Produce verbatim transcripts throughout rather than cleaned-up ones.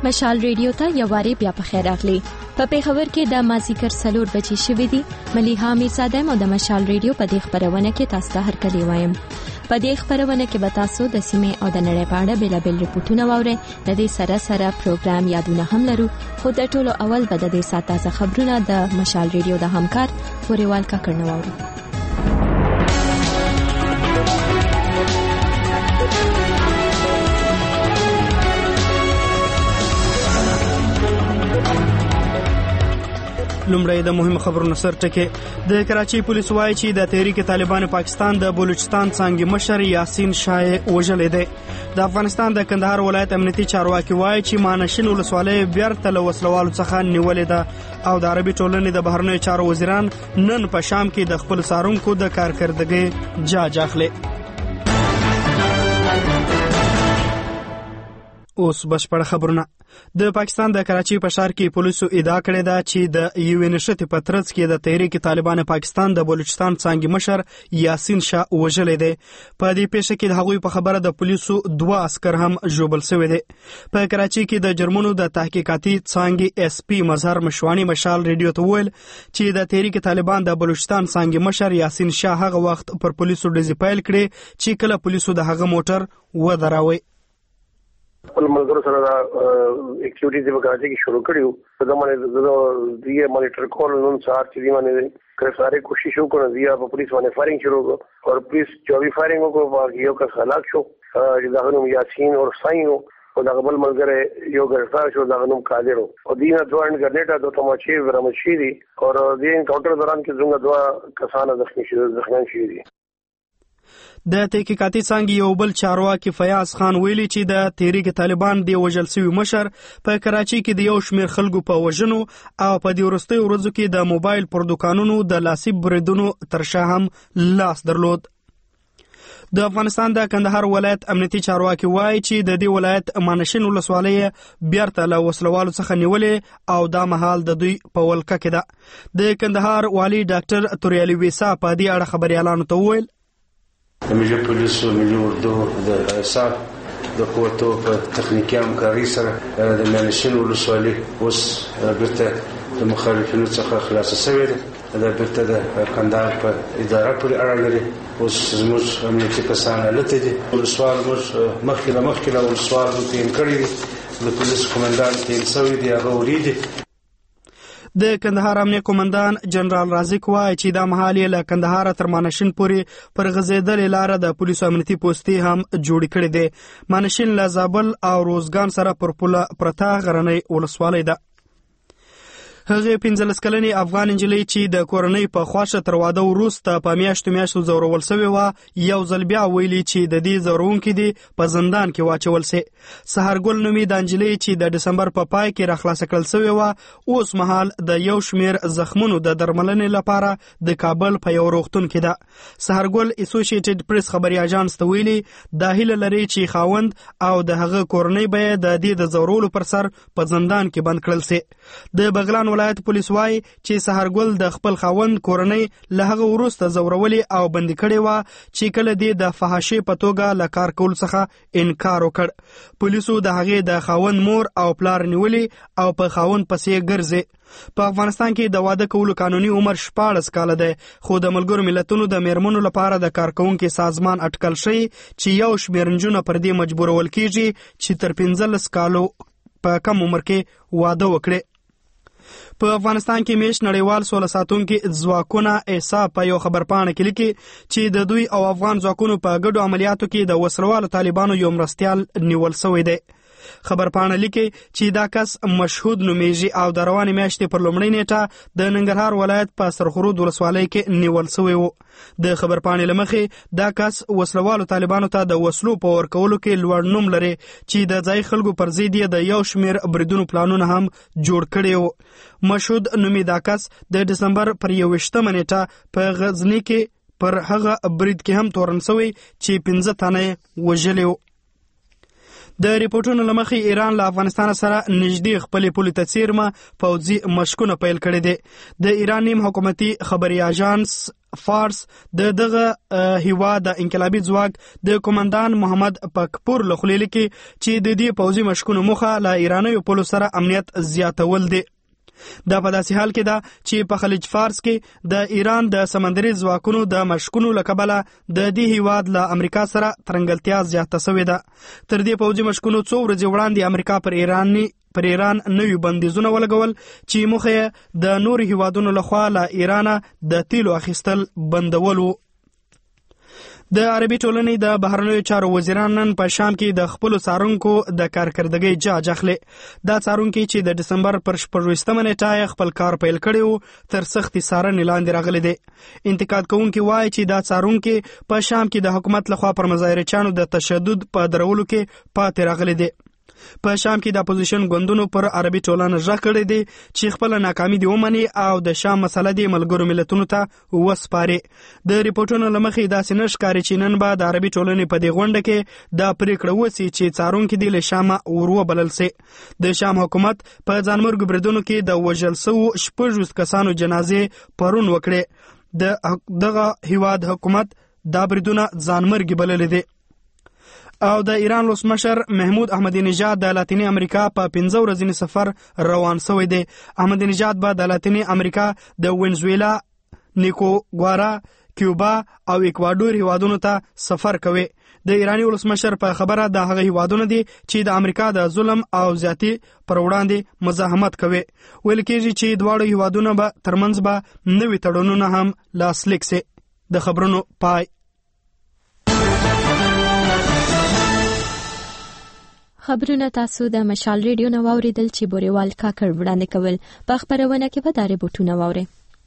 مشال ریډیو ته یو واری بیا په خیر راغلی. په پیښور کې د مازیګر څلور بجې شوې دي. ملیحه میرزاده مو د مشال ریډیو په دې خبرونه کې تاسو ته هرکلی وایم. په دې خبرونه کې به تاسو د سیمې او د نړۍ په اړه بیلابیل ریپورتونه واورئ. د دې سره سره پروګرام یادونه هم لرو، خو د ټولو اول به د دې ساعت تازه خبرونه د مشال ریډیو د همکار فوریوال کاکړ واورو. لومړی د مهمو خبرونو سر ټکي. د کراچۍ پولیس وایي چې د تحریک طالبان پاکستان د بلوچستان څانګې مشر یاسین شاه وژلی دی. د افغانستان د کندهار ولایت امنیتي چارواکي وایي چې مانشین ولسوالۍ بیرته له وسلوالو څخه نیولې ده او د عربي ټولنې د بهرنیو چارو وزیران نن په شام کې د خپل څارونکو د کارکردګۍ جاج اخلي. اوس بشپړ خبرونه. د پاکستان د کراچۍ په ښار کې پولیسو ادعا کړې ده چې د یوې نښتې په ترڅ کې د تحریک طالبان پاکستان د بلوچستان څانګې مشر یاسین شاه وژلی دی. په دې پیښه کې د هغوی په خبره د پولیسو دوه عسکر هم ژوبل شوي دي. په کراچۍ کې د جرمونو د تحقیقاتي څانګې اس پی مظهر مشوانی مشال ریډیو ته وویل چې د تحریک طالبان د بلوچستان څانګې مشر یاسین شاه هغه وخت پر پولیسو ډزې پیل کړې چې کله پولیسو د هغه موټر ودراوه. خپل ملګرو سره دا اکټیویټیز په کراچۍ کې شروع کړیو. دا باندې د دې مانیټر کول نن سهار چې دی باندې کړه سارے کوشش وکړه زیات په پولیس باندې فایرینګ شروع کړ او پولیس چوبیس فایرینګ وکړ. یو کس هلاک شو چې دا نوم یاسین او ساين او دا بل ملګری یو ګرفتار شو، دا نوم قادر او دینه دوه انګرنیټا دوه تماچې برامد شي دي او د انکاونټر دوران کې څنګه دوه کسان زخمی شوي زخمیان شوي دي. د تحقیقاتي څانګې یو بل چارواکي فیاض خان ویلي چې د تحریک طالبان د وژل شوي مشر په کراچۍ کې د یو شمېر خلکو په وژنو او په دې وروستیو ورځو کې د موبایل پر دوکانونو د لاسي بریدونو تر شا هم لاس درلود. د افغانستان د کندهار ولایت امنیتي چارواکي وایي چې د دې ولایت مانشین ولسوالۍ بیرته له وسلوالو څخه نیولې او دا مهال د دوی په ولکه کې ده. د کندهار والي ډاکټر توریالي ویسا په دې اړه خبريالانو ته وویل د ملي پولیسو ملي اردو د ایساف د قوتو په تخنیکي همکارۍ سره د مانشین ولسوالۍ اوس بیرته د مخالفینو څخه خلاصه شوې ده. دا بیرته د کندهار په اداره پورې اړه لري. اوس زموږ امنیتي کسان هلته دي. ولسوال موږ مخکې له مخکې له ولسوال موږ تعین کړي دي. د پولیس قومندان تعین شوی دی، هغه وریدي. د کندهار امنیه قومندان جنرال رازق وایي چې دا مهال یې له کندهار تر مانشین پورې پر غځېدلې لاره د پولیسو امنیتي پوستې هم جوړې کړې دي. مانشین له زابل او روزګان سره پر پوله پرته غرنۍ ولسوالۍ ده. هغه پنځلس کلنې افغان نجلۍ چې د کورنۍ په خواشه تر واده وروسته په میاشتو میاشتو زورول شوې وه یو ځل بیا ویلي چې د دې زورونکي دي په زندان کې واچول سي. سحرګل نومي د نجلۍ چې د ډسمبر په پای کې راخلاصه کړل شوې وه اوس مهال د یو شمېر زخمونو د درملنې لپاره د کابل په یو روغتون کې ده. سحرګل اسوسییټډ پریس خبري اژانس ته ویلي دا هیله لري چې خاوند او د هغه کورنۍ به د دې د زورولو پر سر په زندان کې بند کړل سي. د بغلان ولایت پولیس وایي چې سحرګل د خپل خاوند کورنۍ له هغه وروسته زورولې او بندي کړې وه چې کله دې د فحاشۍ په توګه له کار کولو څخه انکار وکړ. پولیسو د هغې د خاوند مور او پلار نیولې او په خاوند پسې ګرځي. په افغانستان کې د واده کولو قانوني عمر شپاړس کاله دی، خو د ملګرو ملتونو د میرمنو لپاره د کارکوونکي سازمان اټکل شوی چې یو شمېر نجونې پر دې مجبورول کیږي چې تر پنځلس کالو په کم عمر کې واده وکړي. په افغانستان کې میش نړیوال سوله ساتونکي ځواکونه ایسا په یو خبرپاڼه کې لیکي چې د دوی او افغان ځواکونو په ګډو عملیاتو کې د وسلوالو طالبانو یو مرستیال نیول شوی دی. خبرپاڼه لیکي چې دا کس مشهود نومیږي او د روانې میاشتې پر لومړۍ نیټه د ننګرهار ولایت په سرخرود ولسوالۍ کې نیول شوی و. د خبرپاڼې له مخې دا کس وسلوالو طالبانو ته د وسلو په ورکولو کې لوړ نوم لري چې د ځای خلکو پر ضد یې د یو شمېر بریدونو پلانونه هم جوړ کړي وو. مشهود نومي دا کس د ډسمبر پر یوویشتمه نیټه په غزني کې پر هغه برید کې هم تورن شوی چې پنځه تنه وژلي وو. د ریپورتونو له مخې ایران له افغانستان سره نږدې خپلې پولې ته څیرمه پوځي مشقونه پیل کړي دي. د ایران نیم حکومتي خبري اژانس فارس د دغه هیواد د انقلابي ځواک د قومندان محمد پکپور له خولې لیکي چې د دې پوځي مشقونو موخه له ایرانیو پولو سره امنیت زیاتول دي. دا په داسې حال کې ده چې په خلیج فارس کې د ایران د سمندري ځواکونو د مشقونو له کبله د دې هیواد له امریکا سره ترنګلتیا زیاته شوې ده. تر دې پوځي مشقونو څو ورځې وړاندې امریکا پر ایراني پر ایران نوي بندیزونه ولګول چې موخه د نور هیوادونو لخوا له ایران د تیلو اخیستل بندول وو. د عربي ټولنې د بهرنیو چارو وزیران نن په شام کې د خپلو څارونکو د کارکردګۍ جاج اخلي. دا څارونکي چې د ډسمبر پر شپږویشتمه نیټه خپل کار پیل کړی وو تر سختې څارنې لاندې راغلي دي. انتقاد کوونکي وایي چې دا څارونکي په شام کې د حکومت لخوا پر مظاهرچیانو د تشدد په درولو کې پاتې راغلي دي. په شام کې د اپوزیشن ګوندونو پر عربي ټولنه ژغ کړی دی چې خپل ناکامي دی ومني او د شام مسله دی ملګرو ملتونو ته وسپاري. د ریپورتونو له مخې داسې نه ښکاري چې نن به د عربي ټولنې په دې غونډه کې دا پریکړه وسي چې څارونکي دی له شامه وروبلل سي. د شام حکومت په ځانمرګو بریدونو کې د وژل شوو شپږویشت کسانو جنازې پرون وکړې. د دغه هیواد حکومت دا بریدونه ځانمرګي بللي دي. او د ایران ولسمشر محمود احمدی نژاد د لاتینی امریکا په پنځه ورځني سفر روان شوی دی. احمدی نژاد به د لاتینی امریکا د وینزویلا، نیکوګوارا، کیوبا او ایکوادور هیوادونو ته سفر کوي. د ایرانی ولسمشر په خبره د هغه هیوادونو دي چې د امریکا د ظلم او زیاتی پر وړاندې مزاحمت کوي. ویل کېږي چې دواړو هیوادونو به ترمنځ به نوي تړونونه هم لاسلیک سي. د خبرونو پای. خبرونه تاسو د مشال ریډیو نو اوریدل چې بوريوال کاکړ وړاندې کول. په خبرونه کې به د ریپورتونو واوري.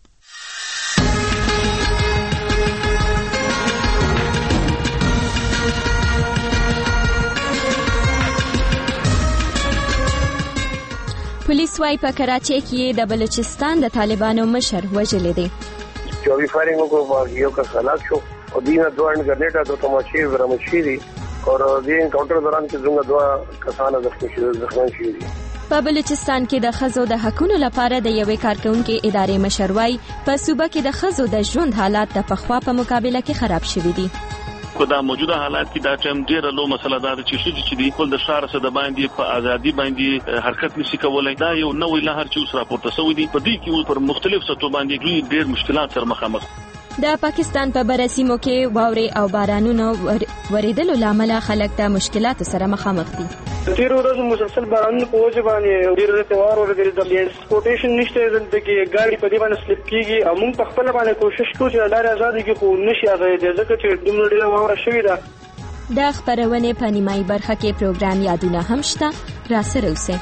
پولیس وايي په کراچۍ کې د بلوچستان د طالبانو مشر وژل دي. چوبی فائرنگ کو واقعیوں کا خلاق شو اور دینا دوان گرنیٹا دو تماشے برامشیری اور دې انکاونټر دوران کې څنګه دوا کسان زخمی شول زخمی شول. په بلوچستان کې د ښځو د حقوقو لپاره د یوې کارکونکو ادارې مشروي په صوبه کې د ښځو د ژوند حالات د پخوا په مقابله کې خراب شوي دي. په دا موجوده حالات کې دا ټیم ډیره لو مسله ده چې ښځې چې دی خپل د ښار سره د باندې په ازادي باندې حرکت نشي کولای. دا یو نوې لهر چې اوس راپورته شوی دی. په دې کې پر مختلف سطحو باندې ډېر مشکلات سره مخامخ. د پاکستان په برسیمو کې واورې او بارانونو ورېدلو لامل خلک د مشکلاتو سره مخامخ دي. تیر ورځ مسلسل بارانونه په وجه باندې ډېر تیوار ورېدل د ټرانسپورټیشن نشته دلته کې ګاډي په دې باندې سلیپ کیږي. موږ په خپل باندې کوشش کوو چې لارې آزاد کې خو نشي آزاد ځکه چې دومره ډېره واوره شوې ده. د خبرونې په نیمایي برخه کې پروګرام یادونه هم شته. راسره اوسئ.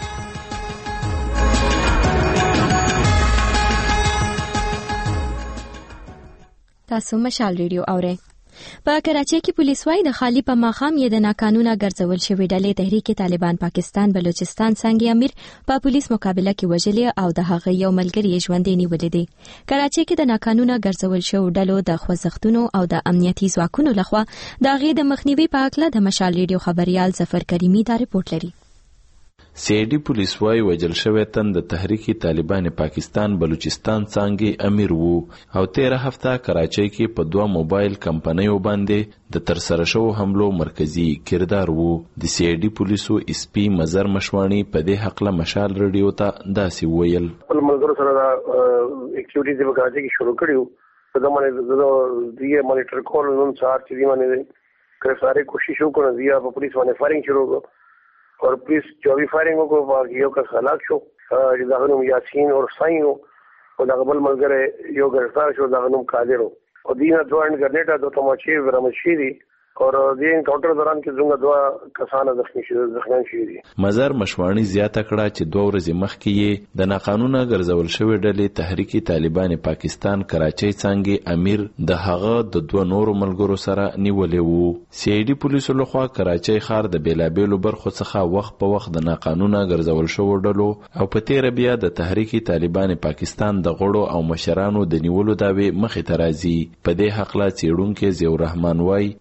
تاسو مشال ریډیو اورئ. په کراچۍ کې پولیس وايي د خالی په ماخام یې د ناقانونه ګرځول شوې ډلې تحریک طالبان پاکستان بلوچستان څنګه امیر په پولیس مقابله کې وژلې او د هغه یو ملګری ژوندې نیولې دي. کراچۍ کې د ناقانونه ګرځول شوې ډلو د خوځښتونو او د امنیتي ځواکونو لخوا د هغې د مخنیوي په اړه د مشال ریډیو خبريال ظفر کریمي دا رپورټ لري. سی ای ډي پولیس وايي وژل شوی تن د تحریک طالبان پاکستان بلوچستان څنګه امیر وو او تیره هفته کراچۍ کې په دوه موبایل کمپنیو باندې د ترسره شوو حملو مرکزی کردار وو. د سی ای ډي پولیسو اس پی مزر مشوانی په دې حق له مشال ریډیو ته داسې ویل. خپل ملګرو سره دا اکټیویټیز په کراچۍ کې شروع کړیو. په دا باندې د دې مانیټر کول نن سهار چې دی باندې کړه سارے کوشش وکړه دیا په پولیس باندې فایرنګ شروع کړ और पुलिस चौबी फायरिंगों को वाक़ियों का खलाक शो दागनुम यासीन और साईं हो और दागबल मलगर यो गिरफ्तार शो दागनुम कादिर हो और दीना दो एंड गरनेटा दो तमाचे बरामदशीरी और दې انکاونټر دوران کې څنګه دوا کسان زخمی شول زخمی شوي. مزار مشوانی زیاته کړه چې دوه ورځې مخکې یې د ناقانونه ګرځول شوې ډلې تحریک طالبان پاکستان کراچۍ څنګه امیر د هغه د دوه نورو ملګرو سره نیولې وو. سی ای ډي پولیسو لخوا کراچۍ ښار د بیلابېلو برخو څخه وخت په وخت د ناقانونه ګرځول شوو ډلو او په تیره بیا د تحریک طالبان پاکستان د غړو او مشرانو د نیولو دعوې مخې ته راځي. په دې حق لا څېړونکی ضیاء الرحمن وایي چې تیر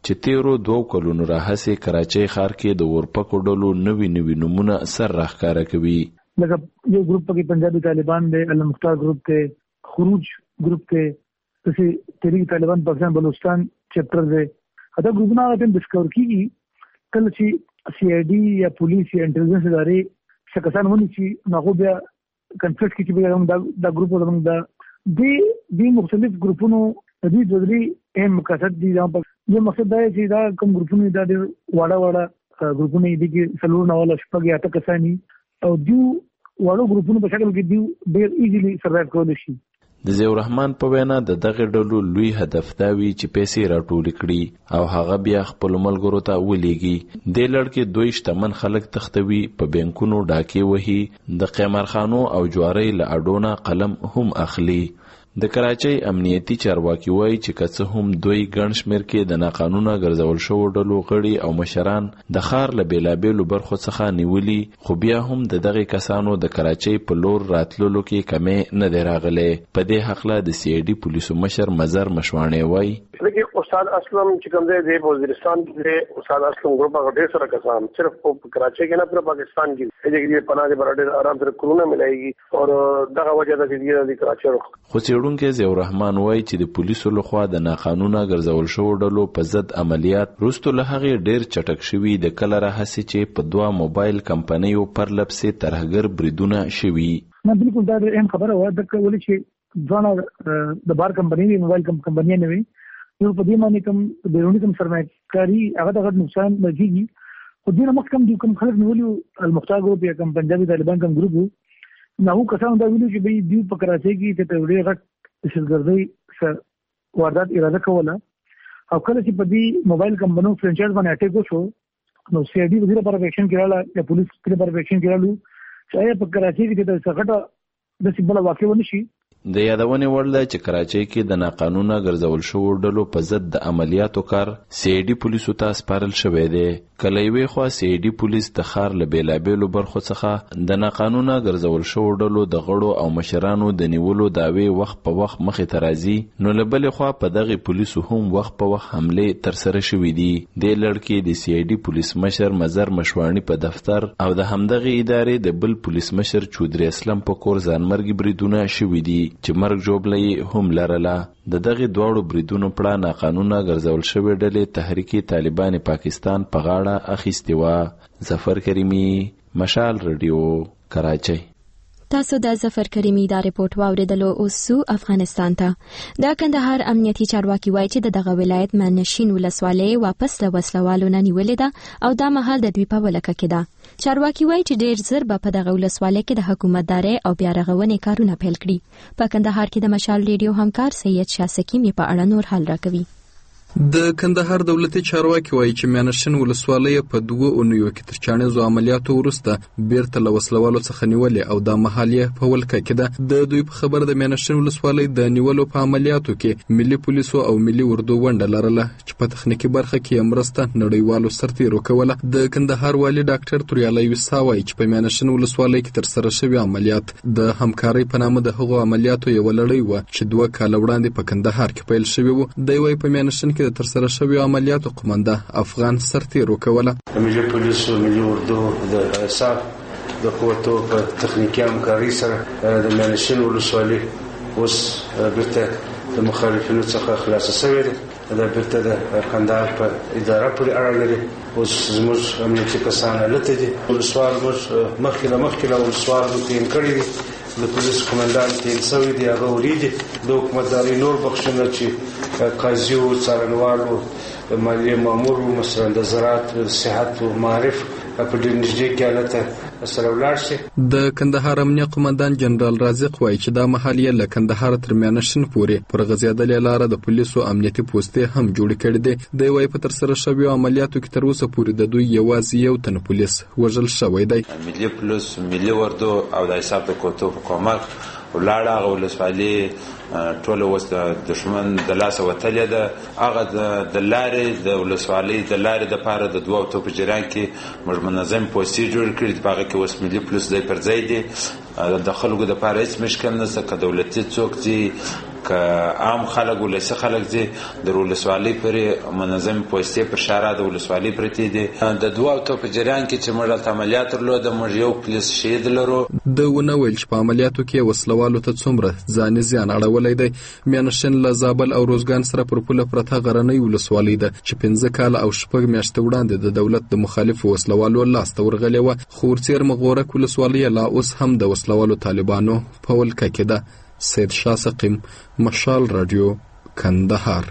تیرو دوه کلونو راهیسې کراچۍ ښار کې د اورپکو ډلو نوي نوي نومونه سر راښکاره کوي. لکه یو ګروپ پکې پنجابي طالبان دی، المختار ګروپ دی، خروج ګروپ دی، داسې تحریک طالبان پاکستان بلوچستان چپټر دی. دا ګروپونه هغه ټایم ډسکور کېږي کله چې سی آی ډي یا پولیس یا انټلیجنس ادارې څه کسان ونیسي نو هغه بیا کنفرټ کې چې بیا دا ګروپ زموږ د دې دې مختلف ګروپونو د دې ځدري اهم مقصد دي. یو مقصد دا چې دا کوم ګروپونه دا ډېر واړه واړه ګروپونه دي چې څلور نه ولا شپږ یا اته کسان او دیو واړو ګروپونو په شکل کې دیو ډېر ایزیلی سروایو کولی شي. د ضیاء الرحمن په وینا د دغه ډلو لوی هدف دا وی چې پیسې راټول کړي او هغه بیا خپل ملګرو ته ولېږي. د لړکې دوی شتمن خلک تختوي، په بانکونو ډاکې وهي، د قمارخانو او جوارۍ له اډونه قلم هم اخلي. د کراچۍ امنیتي چارواکي وایي چې که څه هم دوی ګڼ شمېر کې د ناقانونه ګرځول شوو ډلو غړي او مشران د ښار له بېلابېلو برخو څخه نیولي، خو بیا هم د دغې کسانو د کراچۍ په لور راتللو کې کمې نه دی راغلی. په دې هکله د سی آی ډي پولیسو مشر مظهر مشواڼی وایي استاد اسلم چې کوم ځای دی وزیرستان کې استاد اسلم ګروپ هغه ډېر سره کسان صرف په کراچۍ کې نه پوره پاکستان کې دغه پناه دي برابر آرام سره کورونه ملایږي او دغه وجه ده چې د کراچۍ خو څېړونکی ضیاء الرحمن وایي چې د پولیسو لخوا د ناقانونه ګرځول شوو ډلو په ضد عملیات وروستو له هغې ډېر چټک شوي، د کله راهیسې چې په دوه موبایل کمپنیو پرلپسې ترهګر بریدونه شوي. نه بالکل دا اهم خبره وه ځکه ولې چې ځوانه د بار کمپنۍ وي، موبایل کمپنۍ نه وي، یو په دې باندې کوم بیرونی کوم سرمایه‌کاري هغه د غټ نقصان لګېږي. خو دې نه مخکې کوم کوم خلک نیولي المختار ګروپ یا کوم پنجابي طالبان کوم ګروپ وو نو هغو کسانو دا ویلي چې دوی په کراچۍ کې د ډېر غټ دهشتګردۍ واردات اراده کوله او کله چې په دې موبایل کمپنیو فرنچایز باندې اټیک وشو نو سی آی ډي په دې لپاره اکشن کې راغله یا پولیس په دې لپاره اکشن کې راغلو چې آیا په کراچۍ کې د څه غټه داسې بله واقع ونه شي. د یادونې وړ ده چې کراچۍ کې د ناقانونه ګرځول شوو ډلو په ضد د عملیاتو کار سی آی ډي پولیسو ته سپارل شوی دی. کله یوې خوا سی آی ډي پولیس د ښار له بېلابېلو برخو څخه د ناقانونه ګرځول شوو ډلو د غړو او مشرانو د نیولو دعوې وخت په وخت مخې ته راځي، نو له بلې خوا په دغې پولیسو هم وخت په وخت حملې ترسره شوي دي. دې لړ کې د سی آی ډي پولیس مشر مظهر مشواڼي په دفتر او د همدغې ادارې د بل پولیس مشر چودري اسلم په کور ځانمرګي بریدونه شوي دي چې مرګ جوړ هم لرله. د دغه دواړو بریدونو پړه ناقانونه ګرځول شوې ډلې تحریک طالبان پاکستان په غاړه اخیستې وه. ظفر کریمي، مشال رادیو، کراچۍ. تاسو د ظفر کریمي دا رپورټ واوریدلو. اوس سو افغانستان ته د کندهار امنیتي چارواکي وایي چې دغه ولایت منشین ولسوالۍ واپس له وسلوالو نه نیولې ده او دا مهال د دوی په ولکه کې ده. چارواکي وایي چې ډېر زر به په دغه ولسوالۍ کې د حکومتدارۍ او بیا رغونې کارونه پیل کړي. په کندهار کې د مشال ریډیو همکار سید شاه سکیم په اړه نور حال راکوي. د کندهار دولتي چارواکي وایي چې میانشین ولسوالۍ په دوه اونیو کې تر چانیزو عملیاتو وروسته بیرته له وسلوالو څخه نیولې او دا مهال یې په ولکه کې ده. د دوی په خبر د میانشین ولسوالۍ د نیولو په عملیاتو کې ملي پولیسو او ملي اردو ونډه لرله چې په تخنیکي برخه کې مرسته نړیوالو سرتیرو کوله. د کندهار والي ډاکټر توریالی ویسا وایي چې په میانشین ولسوالۍ کې تر سره شوي عملیات د همکارۍ په نامه د هغو عملیاتو یوه لړۍ وه چې دوه کاله وړاندې په کندهار کې پیل شوي وو. دی وایي په میانشین کې د تر سره شویو عملیاتو قومنده افغان سرتیرو کوله. ملي پولیسو، ملي اردو، د ایساف د قوتو په تخنیکي همکارۍ سره د میانشین ولسوالۍ اوس بیرته د مخالفینو څخه خلاصه شوې ده. دا بیرته د کندهار په اداره پورې اړه لري. اوس زموږ امنیتي کسان هلته دي. ولسوال موږ مخکې له مخکې له ولسوال موږ تعین کړي دي، د پولیس قومندان تعین شوي دي، هغه وریدي. د حکومتدارۍ نور بخښونه چې قاضي و، څارنوال و، مالیې مامور و، مثلا د زراعت، صحت و معارف په ډېر نږدې کې هلته سره ولاړ شي. د کندهار امنیه قومندان جنرال رازق وایي چې دا مهال یې له کندهار تر میانشین پورې پر غځېدلې لاره د پولیسو امنیتي پوستې هم جوړې کړي دي. دی وایي په ترسره شویو عملیاتو کې تر اوسه پورې د دوی یوازې یو تن پولیس وژل شوی دی. ملي پولیس، ملي اردو او د حساب د کوتو حکومت ولاړه هغه ولسوالۍ ټوله اوس د دښمن د لاسه وتلې ده. هغه د لارې د ولسوالۍ د لارې دپاره د دوو توپ جریان کې موږ منظم پوستې جوړ کړي دي. په هغه کې اوس ملي پولیس ځای پر ځای دي. د خلکو دپاره هېڅ مشکل نشته، که دولتي څوک ځي که عام خلک ولسی خلک دي د ولسوالۍ پورې منظم پوستې پر شارع د ولسوالۍ پرتې دي د دوه تو په جریان کې چې موږ عملیات درلوده موږ یو پولیس شهید لرو. د ونه ویل چې په عملیاتو کې وسلوالو ته څومره ځاني زیان اړولی دی. میانشین له زابل او روزګان سره پر پوله پرته غرنۍ ولسوالۍ ده چې پنځه کاله او شپږ میاشتې وړاندې د دولت د مخالفو وسلوالو لاسته ورغلې وه، خو ورڅېرمه غورک ولسوالۍ لا اوس هم د وسلوالو طالبانو په ولکه کې ده. سید شاه سقیم، مشال رادیو، کندهار.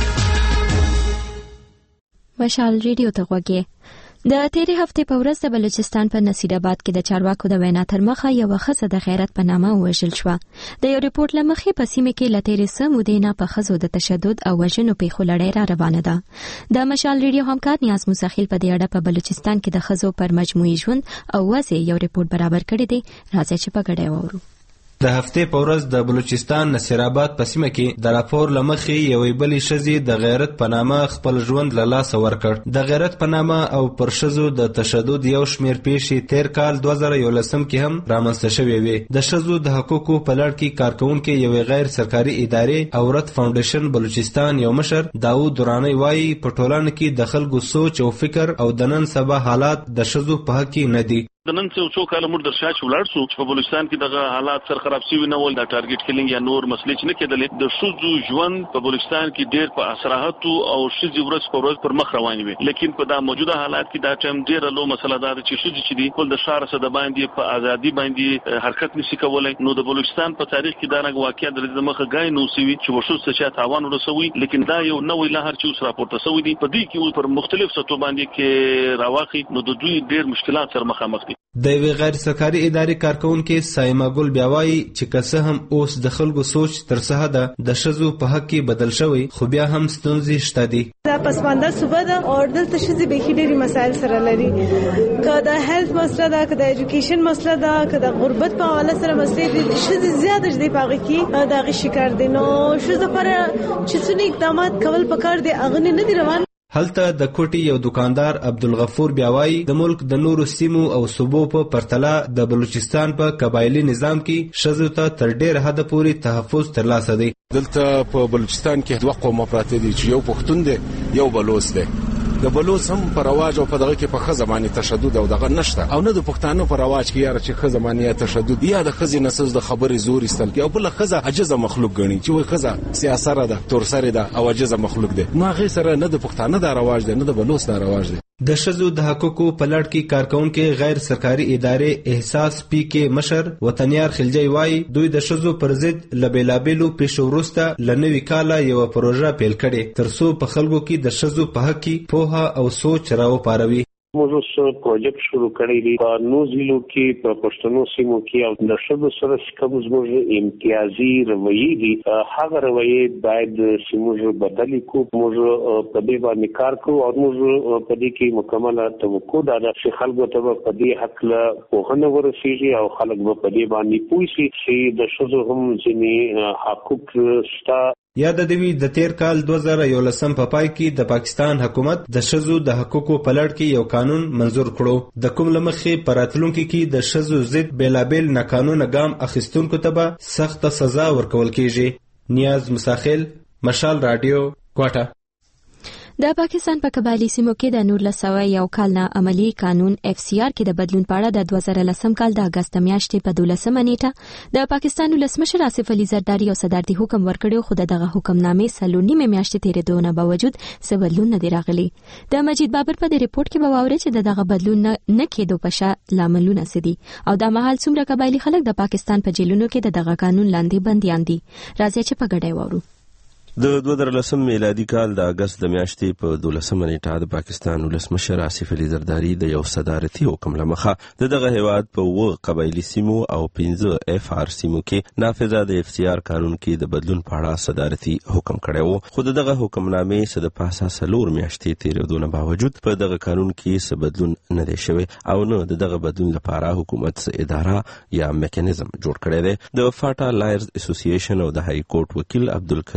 مشال ریډیو ته غوږی. د تیرې هفتې په ورځ د بلوچستان په نصیر آباد کې د چارواکو د وینا تر مخه یوه ښځه د غیرت په نامه ووژل شوه. د یو ریپورټ له مخې په سیمه کې له تیرې څه مودې نه په ښځو د تشدد او وژنو پیښو لړۍ را روانه ده. د مشال ریډیو همکار نیاز موسیخیل په دې اړه په بلوچستان کې د ښځو پر مجموعي ژوند او وضع یو ریپورټ برابر کړی دی. راځئ چې په ګډه واورو. د هفتې په ورځ د بلوچستان نصیر آباد په سیمه کې د راپور له مخې یوې بلې ښځې د غیرت په نامه خپل ژوند له لاسه ورکړ. د غیرت په نامه او پر ښځو د تشدد یو شمېر پیښې تیر کال دوه زره یولسم کې هم رامنځته شوې وې. د ښځو د حقوقو په لړ کې کارکوونکې یوې غیر سرکاري ادارې اورت فاونډیشن بلوچستان یو مشر داود درانی وایي په ټولنه کې د خلکو سوچ او فکر او د نن سبا حالات د ښځو په حق کې نه دي. د نن څو څو کاله موږ در شا چې ولاړ شو چې په بلوچستان کې دغه حالات سر خراب شوي نه ول، د ټارګټ کلینګ یا نور مسلې چې نه کېدلې. د ښځو ژوند په بلوچستان کې ډېر په اسراحتو او ښځې ورځ په ورځ پر مخ روانې وي. لیکن په دا موجوده حالات کې دا ټایم ډېره لو مسله ده چې ښځې چې دي ټول د ښار څخه د باندې په ازادي باندې حرکت نشي کولی. نو د بلوچستان په تاریخ کې دا رنګ واقعیت د دې مخه غای نو سوي چې وشو څه تاوان ورسوي. لیکن دا یو نوې لهر چې اوس راپورته شوی دی په دې کې پر مختلف سطحو باندې کې راواخي. نو د دوی ډېر مشکلات سره مخامخ دي. د یوې غیر سرکاري ادارې کارکوونکې سایما ګل بیا وایي چې که څه هم اوس د خلکو سوچ تر څه حده د ښځو په حق کې بدل شوی، خو بیا هم ستونزې شته دي. دا پسمانده صوبه ده او دلته ښځې بیخي ډېرې مسایل سره لري. که د هیلث مسله ده، که د ایجوکیشن مسله ده، که د غربت په حواله سره مسلې دي، ښځې زیاته دي په هغه کې د هغې شکار دي. نو ښځو لپاره چې څونه اقدامات کول پکار دي هغه نه دي روان. هلته د کوټي یو دکاندار عبدالغفور بیا وایي د ملک د نورو سیمو او صوبو په پرتله د بلوچستان په قبایلي نظام کې ښځو ته تر ډېر حده پورې تحفظ ترلاسه دی. دلته په بلوچستان کې دوه قومه پراته دي چې یو پښتون دی یو بلوچ دی. د بلوچ هم په رواج او په دغه کې په ښځه باندې تشدد او دغه نشته، او نه د پښتانه په رواج کې یاره چې ښځه باندې تشدد یا د ښځې نسل د خبرې زور ایستل کې او بله ښځه عجزه مخلوق ګڼي چې وایي ښځه سیاسره ده، تورسرې ده او عجزه مخلوق دی. نو هغې سره نه د پښتانه دا رواج دی نه د بلوچ دا رواج دی. د ښځو د حقوقو په لړ کې کارکوونکې غیر سرکاري ادارې احساس پی کې مشر وطنیار خلجی وایي دوی د ښځو پر ضد له بېلابېلو پیښو وروسته له نوي کاله یوه پروژه پیل کړې تر څو په خلکو کې د ښځو په حق کې پوهه او سوچ راوپاروي. موږ اوس پروژیکټ شروع کړی دی په نو ضلعو کې په پښتنو سیمو کې او د ښځو سره چې کوم زموږ امتیازي رویې دي هغه رویې باید زموږ بدلې کړو. موږ په دې باندې کار کوو او موږ په دې کې مکمله توقع ده چې خلکو ته په دې حق له پوهنه ورسېږي او خلک به په دې باندې پوه شي چې د ښځو هم ځینې حقوق شته. یاد د وی د تیر کال دوه زره یولسم په پای کې د پاکستان حکومت د ښځو د حقوقو په لړ کې یو قانون منظور کړو. د کوم له مخې په راتلونکي کې د ښځو ضد بېلابېل ناقانونه ګام اخیستونکو ته به سخته سزا ورکول کیږي. نیاز مساخیل، مشال رادیو، کوټه. د پاکستان په قبایلی سیمو کې د نولس سوه یو کال نه عملی قانون اف سی آر کې د بدلون په اړه د دوه زره لسم کال د اګست میاشتې په دولسمه نیټه د پاکستان ولسمشر آصف علي زرداري او صدارتي حکم ورکړی، خو دغه حکمنامې څلور نیمې میاشتې تېرېدو نه باوجود څه بدلون نه دی راغلی. د مجید بابر په دې ریپورټ کې به واورئ چې د دغه بدلون نه کېدو په شا لاملونه څه دي او دا مهال څومره قبایلي خلک د پاکستان په جیلونو کې د دغه قانون لاندې بندیان دي. راځئ چې په ګډه واورو. د دوه زره لسم میلادي کال د اګست د میاشتې په دولسمه نیټه د پاکستان ولسمشر آصف علي زرداري د یو صدارتي حکم له مخه د دغه هیواد په اووه قبایلي سیمو او پنځه اف آر سیمو کې نافذه د اف سی آر قانون کې د بدلون په اړه صدارتي حکم کړی و، خو د دغه حکمنامې څه د پاسه څلور میاشتې تېرېدو نه باوجود په دغه قانون کې څه بدلون نه دی شوی او نه د دغه بدلون لپاره حکومت څه اداره یا میکانیزم جوړ کړی دی. د فاټا لایرز اسوسییشن او د های کورټ وکیل عبدالکریم محسود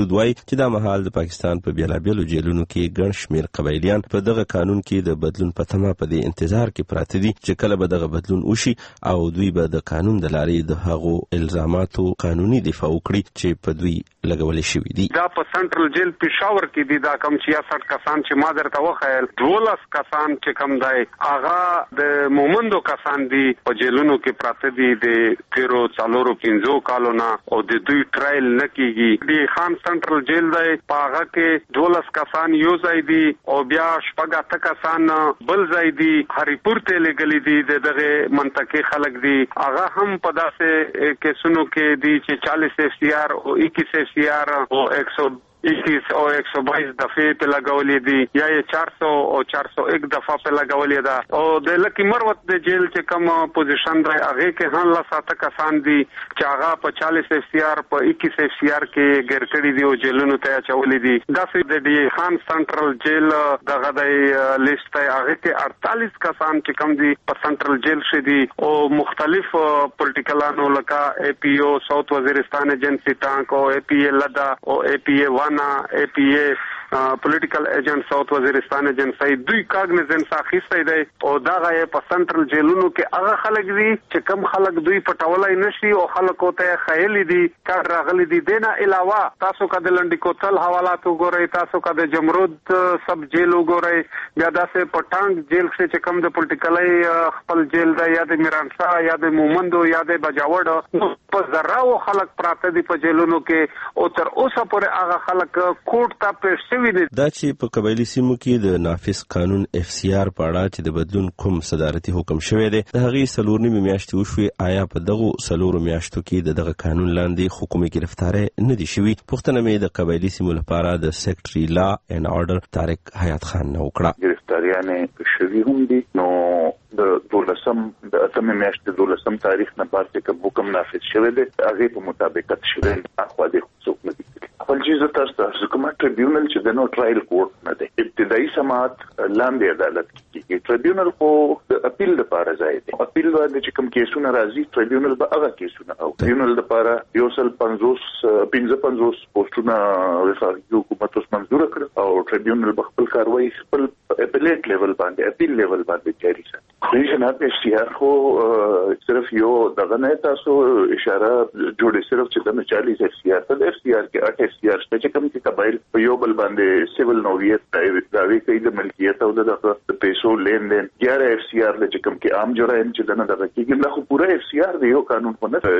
موجود وایي چې دا مهال د پاکستان په بیلابیلو جیلونو کې ګڼ شمېر قبایلیان په دغه قانون کې د بدلون په تمه په دې انتظار کې پراته دي چې کله به دغه بدلون وشي او دوی به د قانون د لارې د هغو الزاماتو قانوني دفاع وکړي چې په دوی لګولې شوي دي. دا په سنټرل جیل پېښور کې دي دا کم چھیاسٹھ کسان چې ما درته وښیل دولس کسان چې کم دی هغه د مومندو کسان دي په جیلونو کې پراته دي د تیرو څلورو پنځو کالو نه او د دوی ټرایل نه کیږي. د خان سنټرل جیل دی په هغه کې دولس کسان یو ځای دي او بیا شپږ اته کسان بل ځای دي. هریپور ته لګلي دي د دغه منطقې خلک دي هغه هم په داسې کیسونو کې دي چې چالیس ایف سی آر او اکیس ایف سی آر او ایک سو اکیس او ایک سو بائیس دفعې په لګولې دي یا یې چار سو او چار سو ایک دفعه په لګولې ده او د لکی مروت د جیل چې کوم پوزیشن دی هغه کې هم لساته کسان دي چې هغه په چالیس ایف سی آر په اکیس ایف سی آر کې ګر کړي دي او جیلونو ته اچولې دي. داسې د ډي خان سنټرل جیل دغه د لیست ته هغه کې اړتالیس کسان چې کوم دي په سنټرل جیل شې دي او مختلف پولیټیکلانو لکه اے پی او ساوث وزیرستان ایجنسی ټانک او اے پی اے لدا او اے پی اے ون اے پی اے پولیټیکل ایجنٹ ساوث وزیرستان ایجنسی دوی کاګنیزنس اخیستی دی او دغه یې په سنټرل جیلونو کې هغه خلک دي چې کم خلک دوی پټولای نشي او خلکو ته خیالي دي کار راغلي دي. دینه علاوه تاسو کا د لنډی کوتل حوالات وګورئ تاسو کا د جمرود سب جیل وګورئ بیا داسې پټانګ جیل چې کم د پولیټیکلای خپل جیل دی یا د میرانسا یا د مومندو یا د بجاوړ په زراو خلک پراته دي په جیلونو کې او تر اوسه پورې هغه خلک کوټ ته پیښ دا چې په قبایلی سیمو کې د نافذ قانون اف سی آر په اړه چې د بدلون کوم صدارتي حکم شوی دی د هغې څلور نیمې میاشتې وشوې آیا په دغو څلورو میاشتو کې د دغه قانون لاندې حکومي ګرفتاری نه دي شوي؟ پوښتنه مې د قبایلی سیمو لپاره د سیکرټري لا اینډ آرډر طارق حیات خان نه وکړه. ګرفتاریانې شوي هم دي نو د دولسم د اتمې میاشتې دولسم تاریخ نه بعد چې کوم حکم نافذ شوی دی هغې په مطابقت شوی اخوا د څوک نه دي خپل چیزه تاسو ته کومه ټریبیونل چې د نو ټرایل کورټ نه دی ابتدایي سماعت لاندې عدالت کې ټریبیونل خو د اپیل لپاره ځای دی. اپیل باندې چې کوم کیسونه راځي ټریبیونل به هغه کیسونه او ټریبیونل لپاره یو سل پنځوس پنځه پنځوس پوسټونه وفاقي حکومت اوس منظور کړ او ټریبیونل به خپل کاروایی خپل اپیلیټ لیول باندې اپیل لیول باندې جاری ساتي. جناب اشتیار خو صرف یو دغه نه تاسو اشاره جوړې صرف چې د چالیس اف سی آر ته اف سی آر کې اټ اف سی آر چې کوم چې قبایل په یو بل باندې سیول نوعیت دعوی کوي د ملکیت او د پیسو لین دین ګیاره اف سی آر چې کوم کې عام جرایم چې دنه دغه کېږي دا خو پوره اف سی آر دی یو قانون خو نه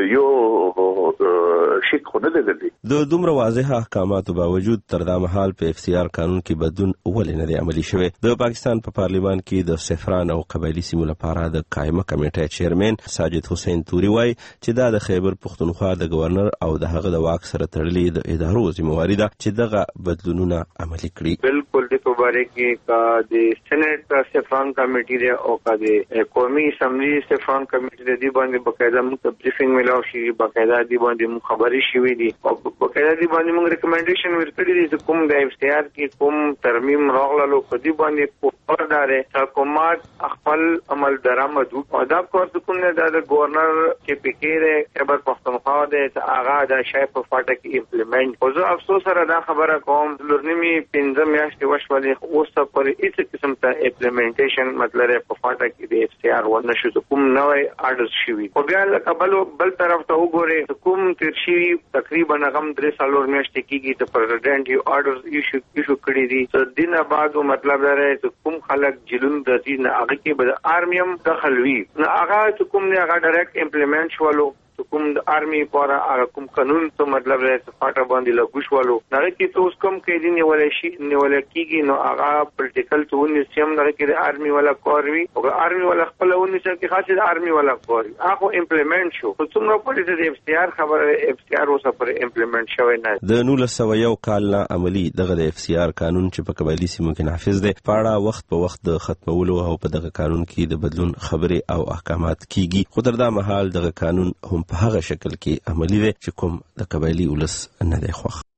یو شیک خو نه دی. د دومره واضح احکاماتو باوجود تر دا مهال په اف سی آر قانون کې بدلون ولې نه دی عملي شوی؟ د پاکستان په پارلیمان کې د سفران او قبایلی سیمو لپاره د قائمه کمیټې چیرمن ساجد حسین توري وایي چې دا د خیبر پښتونخوا د گورنر او د هغه د واک سره تړلې د ادارو ذمہواری ده چې دغه بدلونونه عملي کړي. بالکل د توباره کې کا د سېنات سفران کمیټې دی او کا د قومي اسمبلی سفران کمیټې دی باندې بقاعده موږ بریفینګ ملاو شي بقاعده دی باندې موږ خبري شوې دي او بقاعده دی باندې موږ ریکمنډیشن ورکړي دي چې کوم د اف سی آر کې کوم ترمیم راغلو په دې باندې په اوردار حکومت خپل عمل درآمد او دا کور کوم نه د گورنر کې پکې خیبر پښتونخوا د هغه د شای په فاټه کې امپلیمنٹ او زه افسوس سره دا خبره کوم لورنیمي پنځه میاشتې وشولې اوس پر هیڅ قسم ته امپلیمنټیشن مطلب په فاټه کې د اف سی آر ونه شو کوم نوې آرډر شوی او بیا قبل بل طرف ته وګوره کوم تیر شي تقریبا غم درې سالور میاشتې کېږي ته پریزیدنت یو آرډر ایشو ایشو کړی دي څو دینه بعد مطلب دا دی کوم خلک جلون د دې نه هغه کې به آرمیم دخل وی نه هغه کوم نه هغه ډایرکټ امپلیمنٹ شولو کوم د آرمي لپاره هغه کوم قانون ته مطلب راځي فاټه باندې لګوشوالو نه کې ته اوس کوم کې دي نیولې شي نیولې کېږي نو هغه پولیټیکل ټون سیم نه کې د آرمي ولا کوروي او آرمي ولا خپل ونی چې خاصه د آرمي ولا کوروي هغه امپلیمنٹ شو خو څومره پولیټیکل د اف سی آر خبره اف سی آر اوسه پر امپلیمنٹ شوی نه د نولس سوه یو کال نه عملی دغه د اف سی آر قانون چې په قبایلی سیمو کې نافذ دی په اړه وخت په وخت د ختمولو او په دغه قانون کې د بدلون خبرې او احکامات کیږي خو تر دا مهال دغه قانون هم په هغه شکل کې عملی دی چې کوم د قبایلی ولس نه دی خوښ.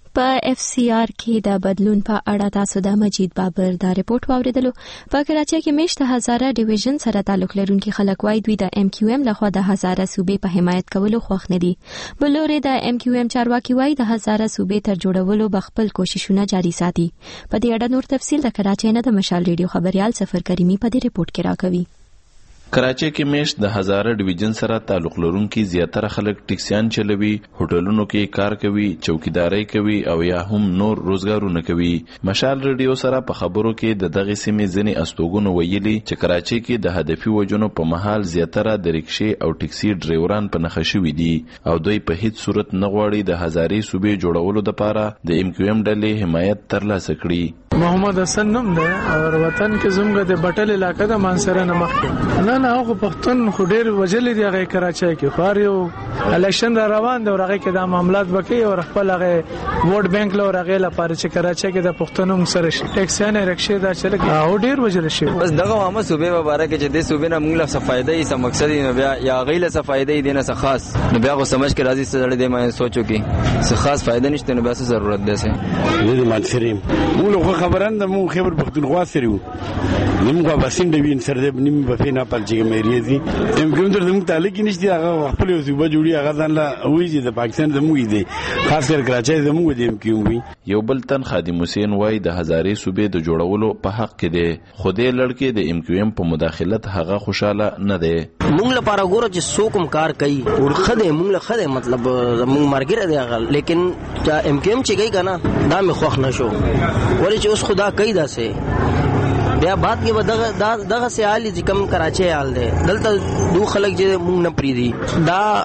په اف سی آر کې د بدلون په اړه تاسو د مجید بابر دا ریپورت واوریدلو. په کراچۍ کې میشت هزاره ډیویژن سره تعلق لرونکي خلک وایي دوی د ایم کیو ایم لخوا د هزاره صوبې په حمایت کولو خوښ نه دي. بلوري د ایم کیو ایم چارواکي وایي د هزاره صوبې تر جوړولو بخپل کوششونه جاري ساتي. په دې اړه نور تفصیل د کراچۍ نه د مشال ریډیو خبريال سفر کریمي په دې ریپورت کې راکوي. کراچۍ کې میشت د هزاره ډیویژن سره تعلق لرونکي زیاتره خلک ټیکسیان چلوي، هوټلونو کې کار کوي، چوکیداري کوي او یا هم نور روزګارونه کوي. مشال ریډیو سره په خبرو کې د دغه سیمې ځینې استوګونو ویلي چې کراچۍ کې د هدفي وجونو په محل زیاتره د ریکشې او ټیکسي ډرایوران په نخښه شوي دي او دوی په هیڅ صورت نه غواړي د هزاري صوبې جوړولو لپاره د ایم کیو ایم ډلې حمایت ترلاسه کړي. محمد حسن نوم دی او وطن کې زموږ د بټل علاقې د مانسره نه مخکې نه نه هغه پښتون خو ډېر وجلې دی هغه کراچۍ کې خو یو الیکشن را روان دی او هغه کې د معاملات وکي او خپل هغه ووټ بانک له هغه لپاره چې کراچۍ کې د پښتنو سره شي ټیکسیان رکشې دا چل او ډېر وجل شي. بس دغه عامه صوبې مبارک چې د صوبې نه موږ له صفایده یې سم مقصد نه بیا یا غیله صفایده دي نه څه خاص نو بیا خو سمجھ کې راځي څه دې ما سوچو کې څه خاص فائدہ نشته نو بیا څه ضرورت ده سه دې مانسریم موږ خبران د مو خبر پختونخوا سره وو نمغه باسین د وین سره د نیم په فینا پلچې مېریې دي هم کوم تر دمو تعلق نشته هغه خپل یو صوبه جوړي هغه ځان لا وایي د پاکستان زموږ دی خاص کر کراچۍ زموږ دی کیو وي. یو بل تن خادم حسین وای د هزاري صوبې د جوړولو په حق کې دی خو دې لړکې د ایم کیو ایم په مداخلت هغه خوشاله نه دی. موږ لپاره ګوره چې څوک کار کوي ورخه دې موږ له خده مطلب موږ مرګره دی هغه لیکن چې ایم کیو ایم چې کوي کنه دا مې خوښ نشو ولې چې اوس خدا کوي دا سه بیا بعد کې دغه دغه سه حالي چې کم کراچۍ حال دی دلته دو خلک چې موږ نه پریدي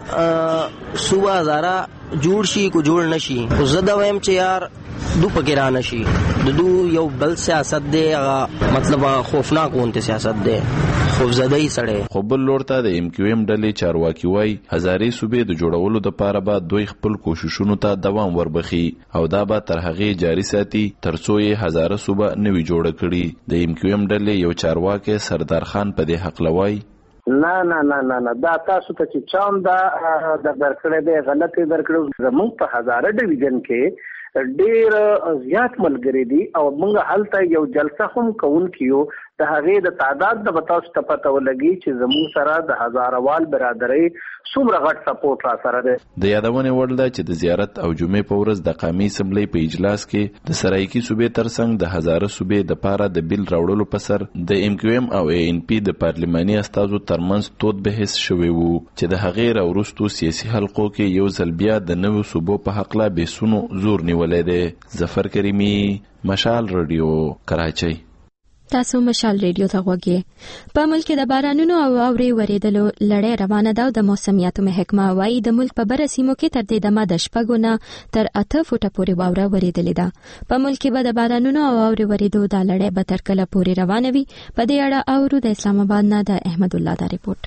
دا صوبه هزاره جوړ شي کو جوړ نشي خو زده وایم چې یار دو پکې را نشي د دو یو بل سیاست دی مطلب خوفناک اونته سیاست دی خوفزدهی سړی. خو بل لور ته د ایم کیو ایم ډلې چارواکي وای هزاري صوبې د جوړولو لپاره به دوی خپل کوششونو ته دوام وربخي او دا به تر هغه جاري ساتي ترڅو یې هزاره صوبه نوي جوړ کړي. د ایم کیو ایم ډلې یو چارواکي سردار خان په دې حق لوي نه نه نه نه نه دا تاسو ته چې چاوم دا د درکړې دی غلطي درکړو زموږ په هزاره ډیویژن کې ډیر زیات ملګری دي او موږ هلته یو جلسه هم کوون کیو د هغه د تعداد د بتاوس ته پته ولګي چې زموږ سره د هزاروال برادرۍ څومره غټ سپورټ را سره ده. د یادونه وړ ده چې د زیارت او جمعې په ورځ د قومي اسمبلی په اجلاس کې د سرایکی صوبې ترڅنګ د هزاره صوبې د پاره د بیل راوړلو په سر د ایم کیو ایم او ای ان پی د پارلماني استازو ترمنځ تود بحث شوی وو چې د هغې راوروستو سیاسي حلقو کې یو ځل بیا د نوو صوبو په حق لا بحثونو زور نیولې ده. ظفر کریمی، مشال رادیو، کراچۍ. تاسو مشال ریډیو ته غوږی. په ملک د بارانونو او اورې ورېدلو لړۍ روانه ده او د موسمیاتو محکمه وايي د ملک په بره سیمو کې تر دې دمه د شپږو نه تر اته فوټه پورې واوره ورېدلې ده. په ملک کې به د بارانونو او اورې ورېدو دا لړۍ به تر کله پورې روانه وي. په دې اړه اورو د اسلام آباد نه د احمد الله دا ریپورت.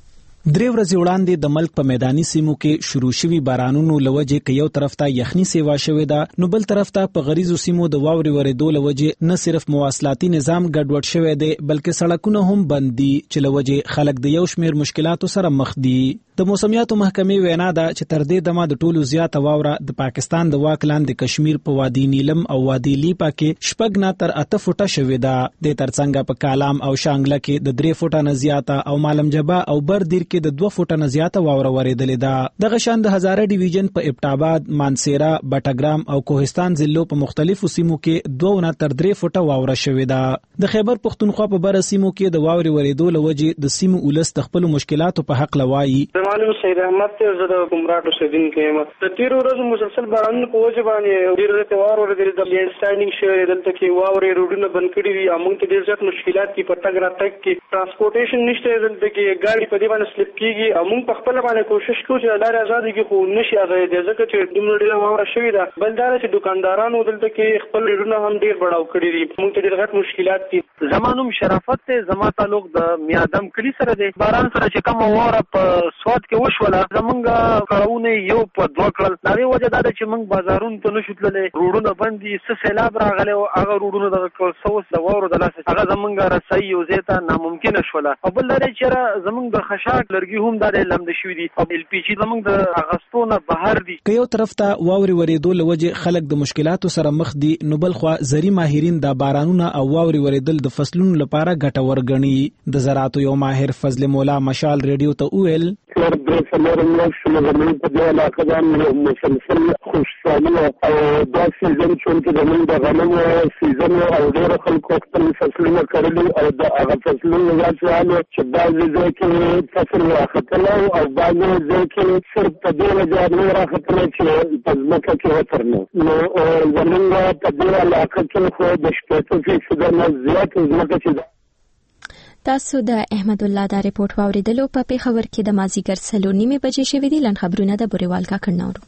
درې ورځې وړاندې د ملک په میداني سیمو کې شروع شوي بارانونو لوجې کې یو طرف ته یخني سیوا شوې ده نو بل طرف ته په غریزو سیمو د واورې ورېدو لوجې نه صرف مواصلاتي نظام ګډوډ شوی دی بلکې سړکونه هم بند دي چې لوجې خلک د یو شمیر مشکلاتو سره مخ دي. د موسمیاتو محکمې وینا ده چې تر دې دمه د ټولو زیاته واوره د پاکستان د واک لاندې کشمیر په وادي نیلم او وادي لیپا کې شپږ نه تر اته فوټه شوې ده. د ترڅنګ په کالام او شانګله کې د درې فوټه نه زیاته او مالم جبا او بردیر کې د دوه فوټه نه زیاته واوره ورېدلې ده. دغه شان د هزاره ډیویژن په ابټاباد، مانسیرا، بټګرام او کوهستان ضلعو په مختلفو سیمو کې دوه نه تر درې فوټه واوره شوې ده. د خیبر پختونخوا په بره سیمو کې د واورې ورېدو لوجې د سیمو ولس د خپل مشکلاتو په حق لوایي. معلوم سید احمد ته زه د کومراټو سیدین کې د تیر ورځې مسلسل باران په وجه باندې ډیر د تیوار ور د لینډ سټانډینګ شوی دلته کې واورې روډونه بند کړي دي موږ ته ډیر زیات مشکلات دي په تګ راتګ کې ترانسپورټیشن نشته دلته کې ګاډي په دې باندې سلیپ کیږي موږ په خپل باندې کوشش کوو چې لارې آزادي کې خو نشي آزادي دي ځکه چې دومره ډیر واوره شوی ده. بل دا چې دکاندارانو دلته کې خپل ریډونه هم ډیر بڑاو کړي دي موږ ته ډیر غټ مشکلات دي. زمانوم شرافت ته زما تعلق د میادم کلی سره دی. باران سره چې کوم واوره په سواد کې وشوله زمونږ کړهونه یو په دوه کړل دا وی وجه دا چې موږ بازارونو ته نشو تللی روډونه بند دي څه سیلاب راغلی او هغه روډونه دغه کړل څه اوس د واورو د لاسه هغه زمونږ رسایي یو ځای ته ناممکنه شوله. او بل دا دی چې زمونږ د خشاک لرګي هم د لمد شوی دي او ال پی جی زمونږ د اغستونه بهر دي. که یو طرف ته واوري ورېدو لوجه خلک د مشکلاتو سره مخ دي، نو بل خو زری ماهرین د بارانونه او واوري ورېدل د فصلونو لپاره ګټور ګڼي. د زراعت یو ماهر فضل مولا مشال ریډیو ته وویل تر درې څلور میاشتې زموږ په دې علاقه باندې مسلسل خوشحالي او دا سیزن چې زموږ د غنمو سیزن او ډېرو خلکو خپل فصلونه کرلي او د هغه فصلونه داسې حال چې بعضې ځای کې فصل راختلی او بعضې ځای کې صرف په دې وجه نه راختلی چې په ځمکه کې وتر نه. نو زموږ په دې علاقه کې خو د شپېته فیصده نه زیات ځمکه چې تاسو د احمد الله دا ریپورت واوریدلو. په پیښور کې د مازیګر څلور نیمې بجې شوې دي. لن خبرونه د بوریوال کا کړناورو.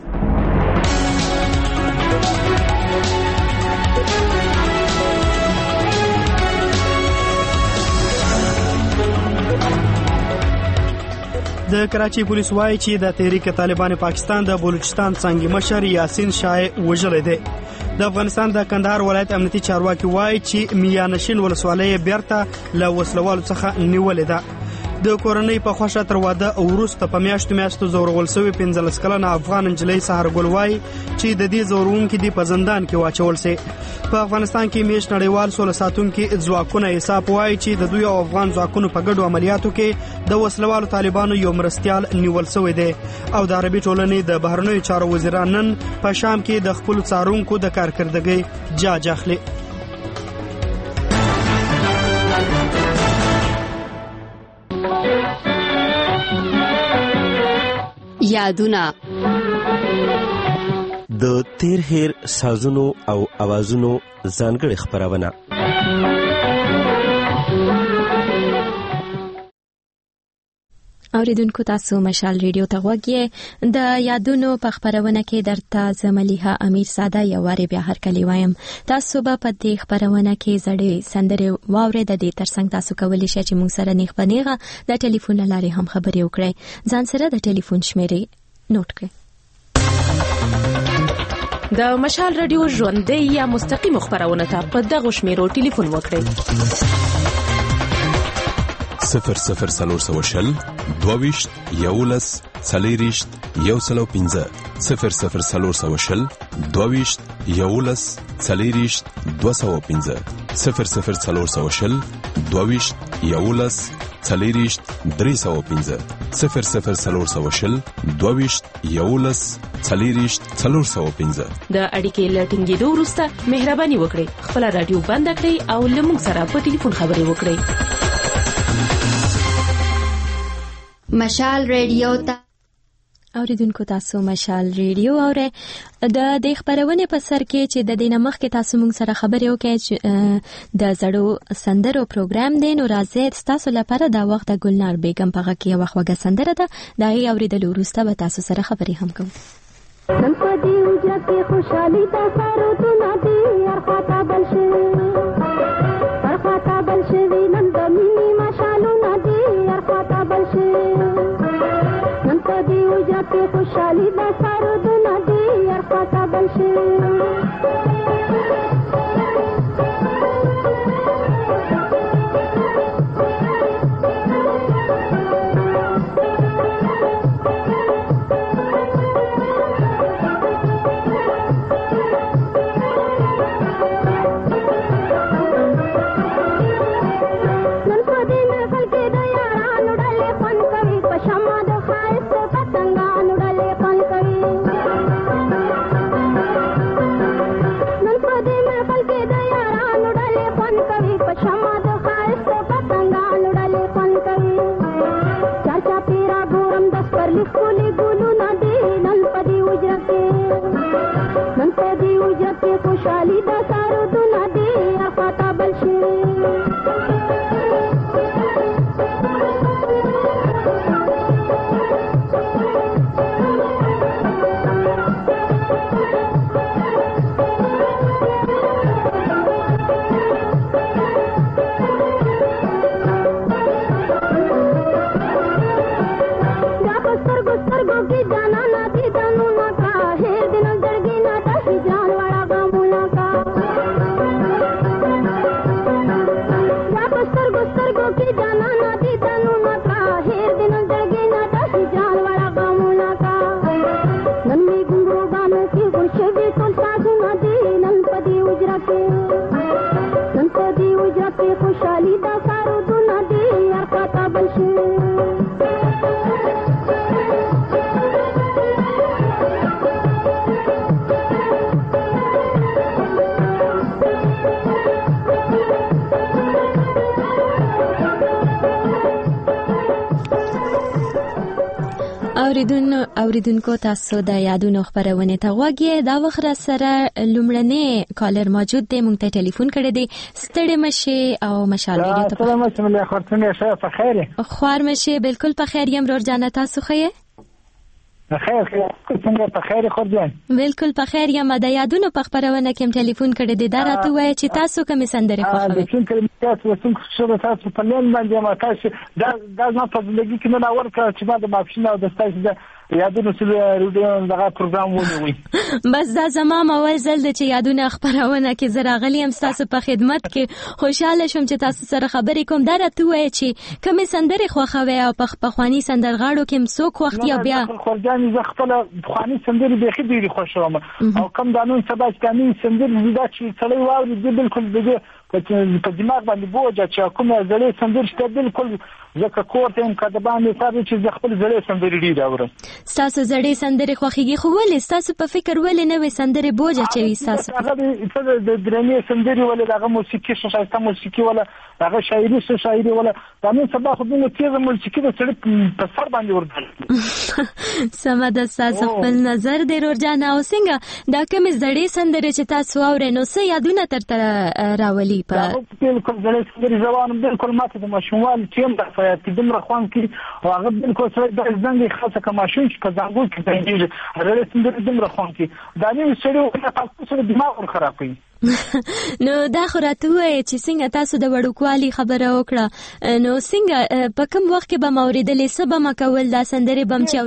د کراچي پولیس وایي چې د تحریک طالبان پاکستان د بلوچستان څنګه مشر یاسین شاه وژل دی. د افغانستان د کندهار ولایت امنیتي چارواکي وایي چې میانشین ولسوالۍ بیرته له وسلوالو څخه نیولې ده. د کورنۍ په خوښه تر واده وروسته په میاشتو میاشتو زورول شوی پنځلس کلنه افغان نجلۍ سهارګل وایي چې د دې زورونکي دی په زندان کې واچول سي. په افغانستان کې میش نړیوال سوله ساتونکي ځواکونه حساب وایي چې د دوی او افغان ځواکونو په ګډو عملیاتو کې د وسلوالو طالبانو یو مرستیال نیول شوی دی او د عربي ټولنې د بهرنیو چارو وزیران نن په شام کې د خپل څارونکو د کارکردګۍ جاج اخلي. یادونه د تیر هیر سازونو او اوازونو ځانګړي خبرونه. اوریدونکو تاسو مشال ریډیو ته غوږی. د یادونو په خبرونه کې درته زملیها امیر ساده یو واری بیا هر کلی وایم. تاسو به په دې خبرونه کې زړې سندرې واورئ. د دې ترڅنګ تاسو کولی شئ چې موږ سره نیغ په نیغه د ټلیفون لارې هم خبرې وکړئ. ځان سره د ټلیفون شمیرې نوٹ کړئ. د مشال ریډیو ژوندۍ یا مستقیم خبرونه ته په دغه شمیرو ټلیفون وکړئ. صفر صفر سلور سو شل دوویشت یولس څلېرویشت یو سلو پنځه صفر صفر سلور سو شل دوویشت یولس څلېرویشت دوه سوه پنځه صفر صفر سلور سو شل دوویشت یولس څلېرویشت درې سوه پنځه صفر صفر سلور سو شل دوویشت یولس څلېرویشت څلور سوه پنځه. د اړیکې له ټینګېدو وروسته مهرباني وکړئ خپله راډیو بنده کړئ او له موږ سره په ټلیفون خبرې وکړئ. مشال ریډیو ته اوریدونکو تاسو مشال ریډیو اوره د دې خبرونه په سر کې چې د دینه مخ کې تاسو موږ سره خبرې وکړئ چې د زړو سندرو پروګرام دی. نو راځي تاسو لپاره دا وخت د ګلنار بیگم په غږ کې وخوږه سندره ده. دا یې اوریدل وروسته به تاسو سره خبرې هم کوو. نن په دې وجه کې خوشحالي تاسو ته نادي ارخاته بلشي ارخاته بلشي نن د مینې مشالو نادي ارخاته بلشي نن په دې وجه کې خوشحالي تاسو ته نادي ارخاته بلشي. اوریدونکو اوریدونکو تاسو د یادونو خبرونه ته غوږی دا وخت سره لومړنی کالر موجود دی مونږ ته ټلیفون کړی دی ستړي مشه او مشال ریډیو ته سلام علیکم له خاطرونه شه په خیر خوار مشه بالکل په خیر یم رور جان تاسو خیر خیر خیر څنګه په خیر خور جان بالکل په خیر یم د یادونو په خبرونه کې ټلیفون کړی دی دا راته وایي چې تاسو کوم سندره خوښوئ د څنګه تاسو څنګه شروع تاسو په لین باندې ما تاسو دا دا نه په لګي کې نه اور کړ چې ما د ماپشن او د تاسو د یادونو سره ریډیو دغه پروګرام ونیوي بس دا زمام اول ځل چې یادونه خبرونه کې زه راغلی یم تاسو په خدمت کې خوشاله شوم چې تاسو سره خبرې کوم دا راته وایي چې کوم سندره خوښوئ او په پخوانی سندرغاړو کې څوک وخت یا بیا خورجان زه خپل پخوانی سندره به خې ډېری خوښوم او کوم دانون سبا چې سندره زیات چې سړی واوري دې بالکل دغه په دماغ باندې بوجا چې کومه زړې سندره شته بالکل زکه کوته هم کده باندې تاسو چې خپل زړې سندره ډېر اورم تاسو زړې سندره خوخيږي خو ولې تاسو په فکر ولې نه وي سندره بوجا چې تاسو هغه د درنې سندره ولې دغه موسیقي شایسته موسیقي ولا دغه شاعري شاعري ولا دا نو سبا خو دغه تیزه موسیقي د سړی په سر باندې ورته سم د تاسو خپل نظر د ورجان او څنګه دا کوم زړې سندره چې تاسو اورئ نو څه یادونه ترته راولي په بالکل زړې سندره ځوان بالکل ماته د ماشومان ټیم د فیات دمر خوان کی او هغه بالکل سره د زنګ خاصه کماشون چې په ځانګو کې دی زړې سندره دمر خوان کی دا نه سړی په تاسو سره دماغ ور خرابوي نو دا خو راته وایي چې څنګه تاسو د وړوکوالي خبره وکړه نو څنګه په کوم وخت کې به موریدلې سبا ما کول دا سندره بم چې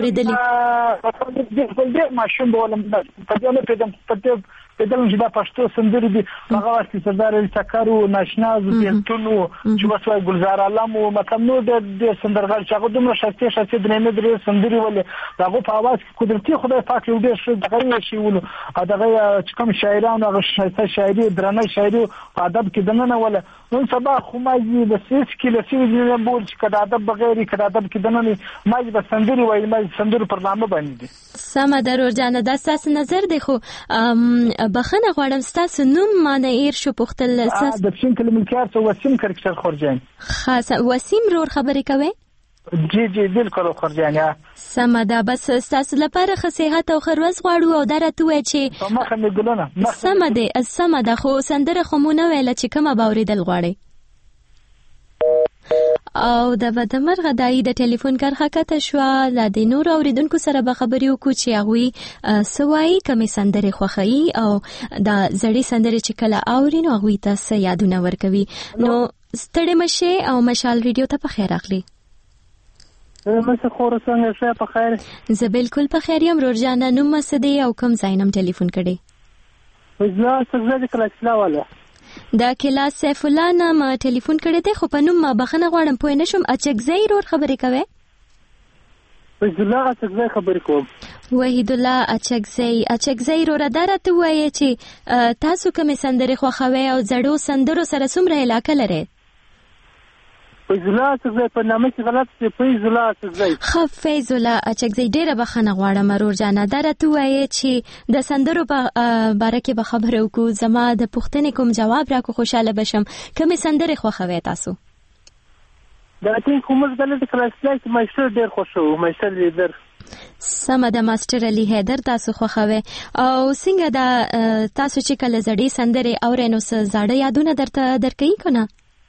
اوریدلې په دې ماشوم بولم په دې نه پیدم په دې دلته چې دا پښتو سندري دي هغه واسي سردار التکارو ناشناز پیلتونو چې وسوي ګلزار علامو مطلب نو د سندرغاړي چې هغه دومره شته شته د نه درې سندري ولې هغه په आवाज کې قدرتي خدای پاک یو ډېر ښه دغه شی ولو هغه چې کوم شاعرانو هغه شایسته شاعري درنه شاعري په ادب کې دنه ولا نو سبا خو ماجی د سیس کې لسی نه بول چې کدا ادب بغیر کدا ادب کې دنه ماجی د سندري وایي ماجی سندري پرنامه باندې سم درور جان د تاسو نظر دی خو بخنه غواړم تاسو نوم معنی ایر شو پختل اساس د څنګه کلمه کار څو وسیم کرکټر خورجان خاص وسیم رور خبرې کوي جی جی بالکل خورجان سمدا بس تاسو لپاره خصيحت او خروز غواړو او درته وای چې مخه مې ګلونه سمده سمدا خو سندره خمونه ویل چې کومه باوریدل غواړي او د بدمر غدای د ټلیفون کرخه کته شو لا د نور اوریدونکو سره به خبرې وکړو چې هغه سوای کمی سندره خوخی او د زړی سندره چې کله اورین او هغه تاسو یادونه ورکوي نو ستړي مشه او مشال ریډیو ته په خیر اخلي مشه خور څنګه شه په خیر زه بالکل په خیر یم رورجان نو مسدي او کوم ځاینم ټلیفون کړي وځه څه ځکه کلا ولا دا کلا سیف الله نام ټلیفون کړی دی خو په نوم ما بخنه غواړم پوه نه شم اچک زیر ور خبرې کوي وحید الله اچک زیر خبرې کوم وحید الله اچک زیر اچک زیر ور درته وایي چې تاسو کوم سندره خوښوي او زړو سندرو سره څومره علاقه لري فیض الله اچک زیر په نامه کې غلط دی فیض الله اچک زیر خو فیض الله اچک زیر ډیره بخنه غواړم مرور جان درته وایي چې د سندرو په باره کې به خبرو کو زما د پښتنې کوم جواب راکو خوشاله بشم کوم سندره خوښوي تاسو دا ټینګ کومز غلط کلاسیک ماستر ډیر خوشو ماستر لیدر سم د ماستر علي حیدر تاسو خوښوي او څنګه دا تاسو چې کله زړې سندره اورئ نو زړه یادونه درته درکې کنه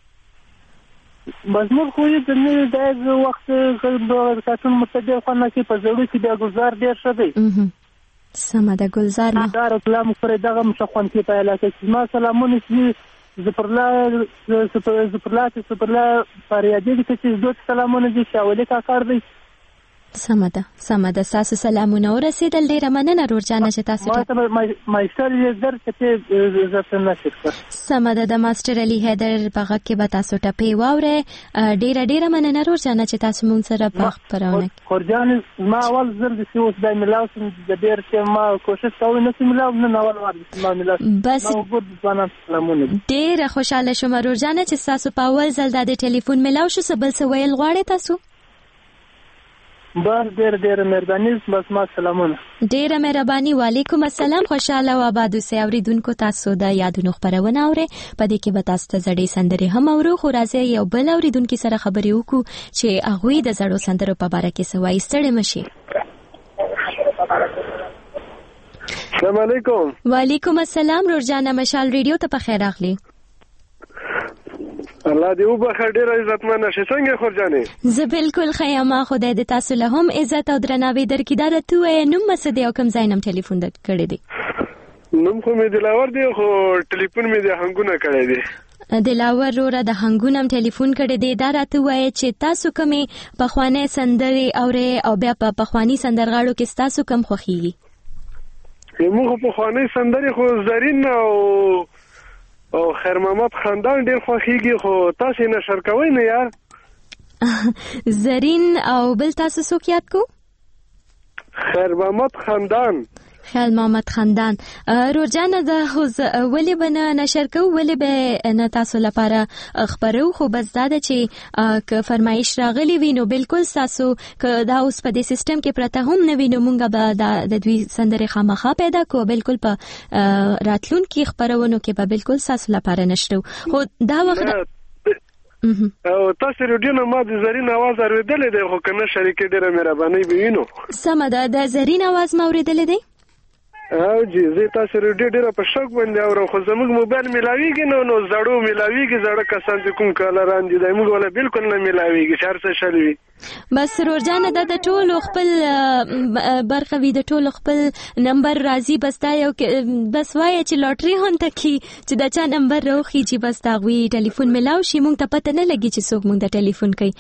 مزمون خو یې د نوې د وخت د کارتون متدل خانه کې په زړه کې د گلزار ډیر شه دی سم د گلزار نه دا کلام پر دغه مشخوان کې په علاقه کې ما سلامونه چې زپرلا زپرلا زپرلا فریادي کې چې سلامونه دي شاولې کا کار دی سمده سمده تاسو سلامونه ورسېدل ډیره مننه رورجانه چې تاسو ما ماستر لیدر چې زه نشم سمده د ماستر علي حیدر په کې به تاسو ټپې واوره ډیره ډیره مننه رورجانه چې تاسو مونږ سره په خبرونه خورجان ما اول زر د سیوس د ملاو د ډیر چې ما کوشش کوم نه ملاو نه اول وار ما ملاو بس ډیره خوشاله شوم رورجانه چې تاسو په اول ځل د ټلیفون ملاو شو سبل سویل غواړی تاسو بس ډیر ډیر مهرباني بس ما سلامونه ډیر مهرباني وعلیکم السلام خوشاله او آباد اوسئ اوریدونکو تاسو د یادونو خبرونه اورئ په دې کې به تاسو ته زړې سندرې هم اورو خو راځي یو بل اوریدونکو سره خبرې وکړو چې هغه د زړو سندرو په اړه کې څه وایي ستړي مشي السلام علیکم. وعلیکم السلام. روزانه مشال ریډیو ته په خیر راغلی. الله دې وبخښه، ډېر عزتمن شې. څنګه خورجانې؟ زه بالکل ښه یم. خدای دې تاسو له هم عزت او درناوی درکړي. دا راته ووایه نوم مې څه دی او کوم ځای نه ټلیفون کړی دی؟ نوم خو مې دلاور دی خو ټلیفون مې د هنګونه کړی دی. دلاور وروره د هنګونم ټلیفون کړی دی. دا راته ووایه چې تاسو کومې پخوانۍ سندرې اورئ او بیا په پخواني سندرغاړو کې ستاسو کوم خوښیږي؟ موږ پخوانۍ سندرې خو زرین او او خیر محمد خاندان ډېر خوښیږي، خو تاسو نشر کوئ نه یار. زرین او بل تاسو څوک یاد کو؟ خیر محمد خاندان. خیر محمد خاندان. روزانه د ولې به نه نشر کوو، ولې به نه تاسو لپاره خپرو، خو بس دا ده چې که فرمایش راغلی وي نو بالکل تاسو که دا اوس په دې سیستم کې پرته هم نه وي نو موږ به د دوی سندرې خامخا پیدا کوو، بالکل په راتلونکي خپرونو کې به بالکل تاسو لپاره نشرو. خو دا وخت او تاسو رادیو نه ما د زرین आवाज اوریدلې دی، خو کنه شریکې ډېره مهرباني به وینو. سمه ده. د زرین आवाज ما اوریدلې دی. او جی زه تاسو رادیو ډېره په شوق باندې اورم، خو زموږ موبایل ملاویږي نو نو زړو ملاویږي، زړه کسان چې کوم کالران دي موږ ولا بالکل نه ملاویږي، هر څه شلوي. بس روزانه د د ټولو خپل برخه وي، د ټولو خپل نمبر راځي، بس دا یو بس وایي چې لاټري هونته کی چې دا چا نمبر راوخی چې بس دا وی ټلیفون ملاو شي، مونږ ته پته نه لګي چې څوک مونږ ته ټلیفون کوي.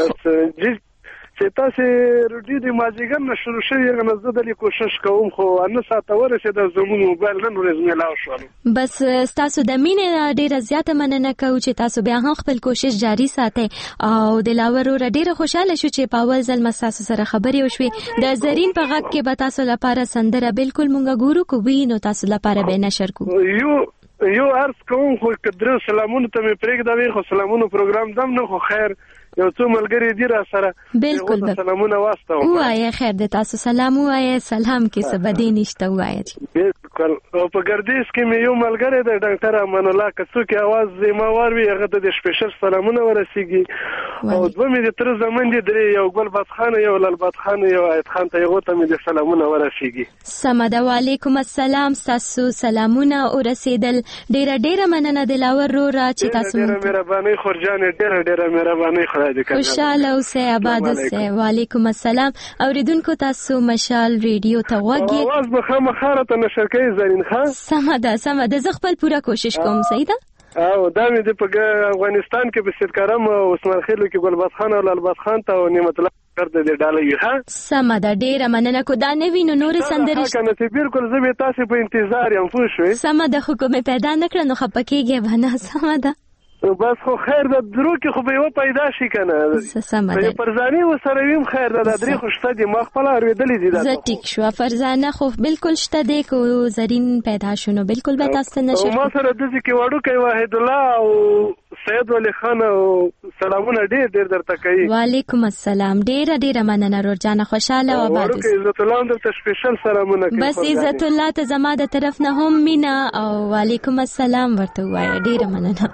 بس جی چې تاسو رډی د مازیګر نه شروع شوی غنه زه د کوشش کوم، خو ان ساته ورسې د زموږ موبایل نن ورځ ملاو شو. بس تاسو د مینې ډیره زیاته مننه کوم چې تاسو بیا هم خپل کوشش جاری ساتئ او د لاور ور ډیره خوشاله شو چې په اول ځل مساسو سره خبرې وشوي. د زرین په غږ کې به تاسو لپاره سندره بالکل مونږ ګورو کوی نو تاسو لپاره به نشر کو. یو یو عرض کوم خو کدر سلامونه ته مې پرېږدوي، خو سلامونه پروګرام دم نه، خو خیر یو څو ملګری دي را سره بالکل سلامونه واستو. وایي خیر د تاسو سلام وایي، سلام کې څه بدی نشته وایي. بالکل. او په ګردیز کې مې یو ملګری د ډاکټر امان الله کڅو کې आवाज زما واروي، هغه د سپیشل سلامونه ورسیږي. او دوه مې د تر زمون دي درې، یو ګل باد خان، یو لال باد خان، یو ایت خان ته یو ته مې د سلامونه ورسیږي. سمده. وعلیکم السلام. تاسو سلامونه ورسیدل. ډیره ډیره مننه د لاور رو را چې تاسو ډیره مهرباني خورجان، ډیره ډیره مهرباني. خوشاله اوسئ، آباد اوسئ. وعلیکم السلام. اوریدونکو تاسو مشال ریډیو ته وګورئ. اواز به خامخا ته نشر کوي زرین خان. سمه ده سمه ده. زه خپل پوره کوشش کوم. صحیح ده. او دا مې د په افغانستان کې په سیدکرم او عثمان خیلو کې ګلباد خان او لالباد خان ته او نعمت الله کرده دې ډالې ها. سمه ده. ډیره مننه کو. دا نه وینو نور سندرې کنه چې بالکل زه به تاسو په انتظار یم. پوه شئ. سمه ده. خو کومه پیدا نکړه نو خپکیږي بنه. سمه ده. بس خو خیر د درو کې خو به یو پیدا شي کنه. سمه فرزانه وسره ویم خیر د درې خو شته دي، ما خپل اوریدلې دي. زه ټیک شو. فرزانه خو بالکل شته دی، کو زرین پیدا شونه بالکل به تاسو نشي. ما سره د ځکه وړو کوي واحد الله او سید ولی خان او سلامونه ډیر ډیر درته کوي. وعلیکم السلام. ډیر ډیر مننه روزانه، خوشاله او آباد اوسئ. عزت الله درته سپیشل سلامونه کوي. بس عزت الله ته زما د طرف نه هم مینا او وعلیکم السلام ورته وایي. ډیر مننه.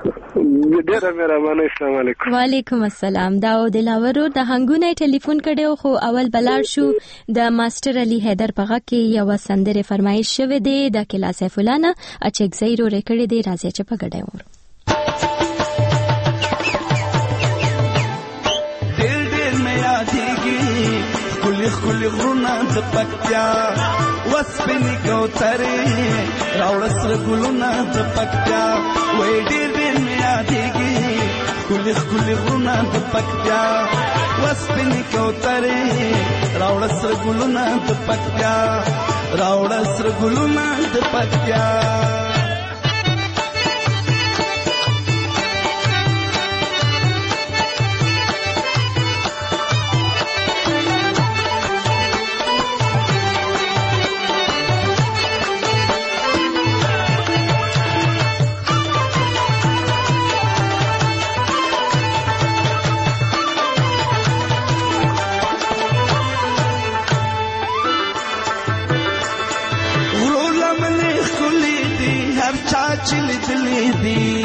ډیره مهرباني. السلام علیکم. وعلیکم السلام. دا د لاورو د هنګونه ټلیفون کړو، خو اول بلار شو د ماستر علي حیدر په غږ کې یو سندره فرمایش شوه دی د کلا سیف الله نه اچک زیرو ریکړی دی. راځي چې په ګډه ور ډېر ډېر مې یادېږي خولي خولي غرونه د پکتیا، وسپنې کوترې راوړه سره ګلونه د پکتیا. وایي ډېر ډېر مې یادېږي خولي خولي غرونه د پکتیا، وسپنې کوترې راوړه سره ګلونه د پکتیا، راوړه سره ګلونه د پکتیا. چلی دلی دی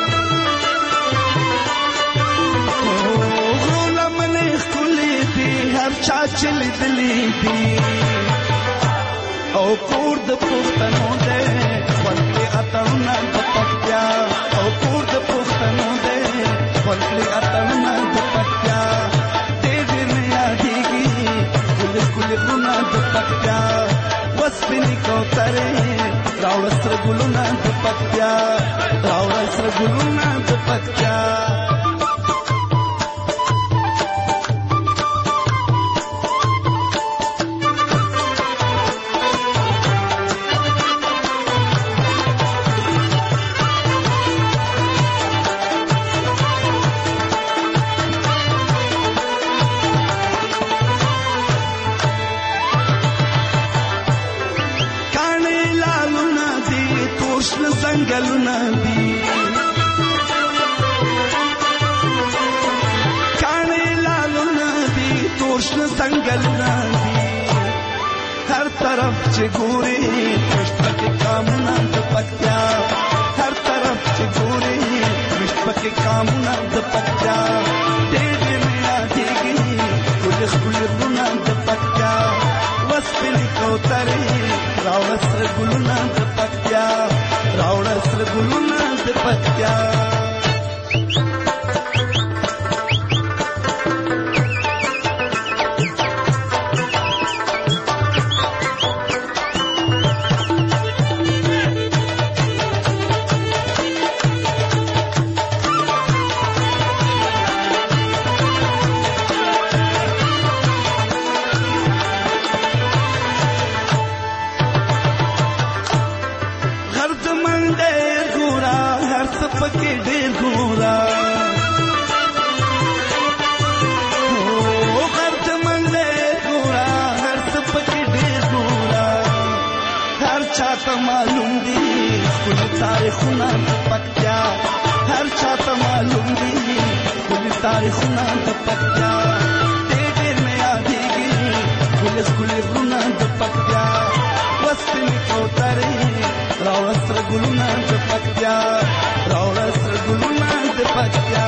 غرولا منی خلی دی هر چا چلی دلی دی او او کور د پښتنو دې ولکې اتړونه د پکتیا او کور د پښتنو دې ولکې اتړونه د پکتیا دې دې مې یادېږي ګل ګل غرونه د پکتیا وسپینې کوترې راوړه سره ګلونه د پکتیا راوړه سره ګلونه د پکتیا زنګلونه دي کاڼې لالونه دي تورشنه زنګلونه دي هر طرف چې ګورې مشت پکې کامونه د پکتیا هر طرف چې ګورې مشت پکې کامونه د پکتیا ډېر ډېر مې یادېږي ښکلي ښکلي غرونه د پکتیا وسپینې کوترې راوړه سره ګلونه د پکتیا راوړه سره ګلونه د پکتیا پکې ډېر ګورا او خرڅ منډه ګورا هر څه پکې ډېر ګورا هر چاته معلوم دي خپل تاریخونه د پکتیا هر چاته معلوم دي خپل تاریخونه د پکتیا ډېر ډېر مې یادېږي ګل ګل غرونه د پکتیا وسپینې کوترې راوړه سره ګلونه د پکتیا راوړه سره ګلونه د پکتیا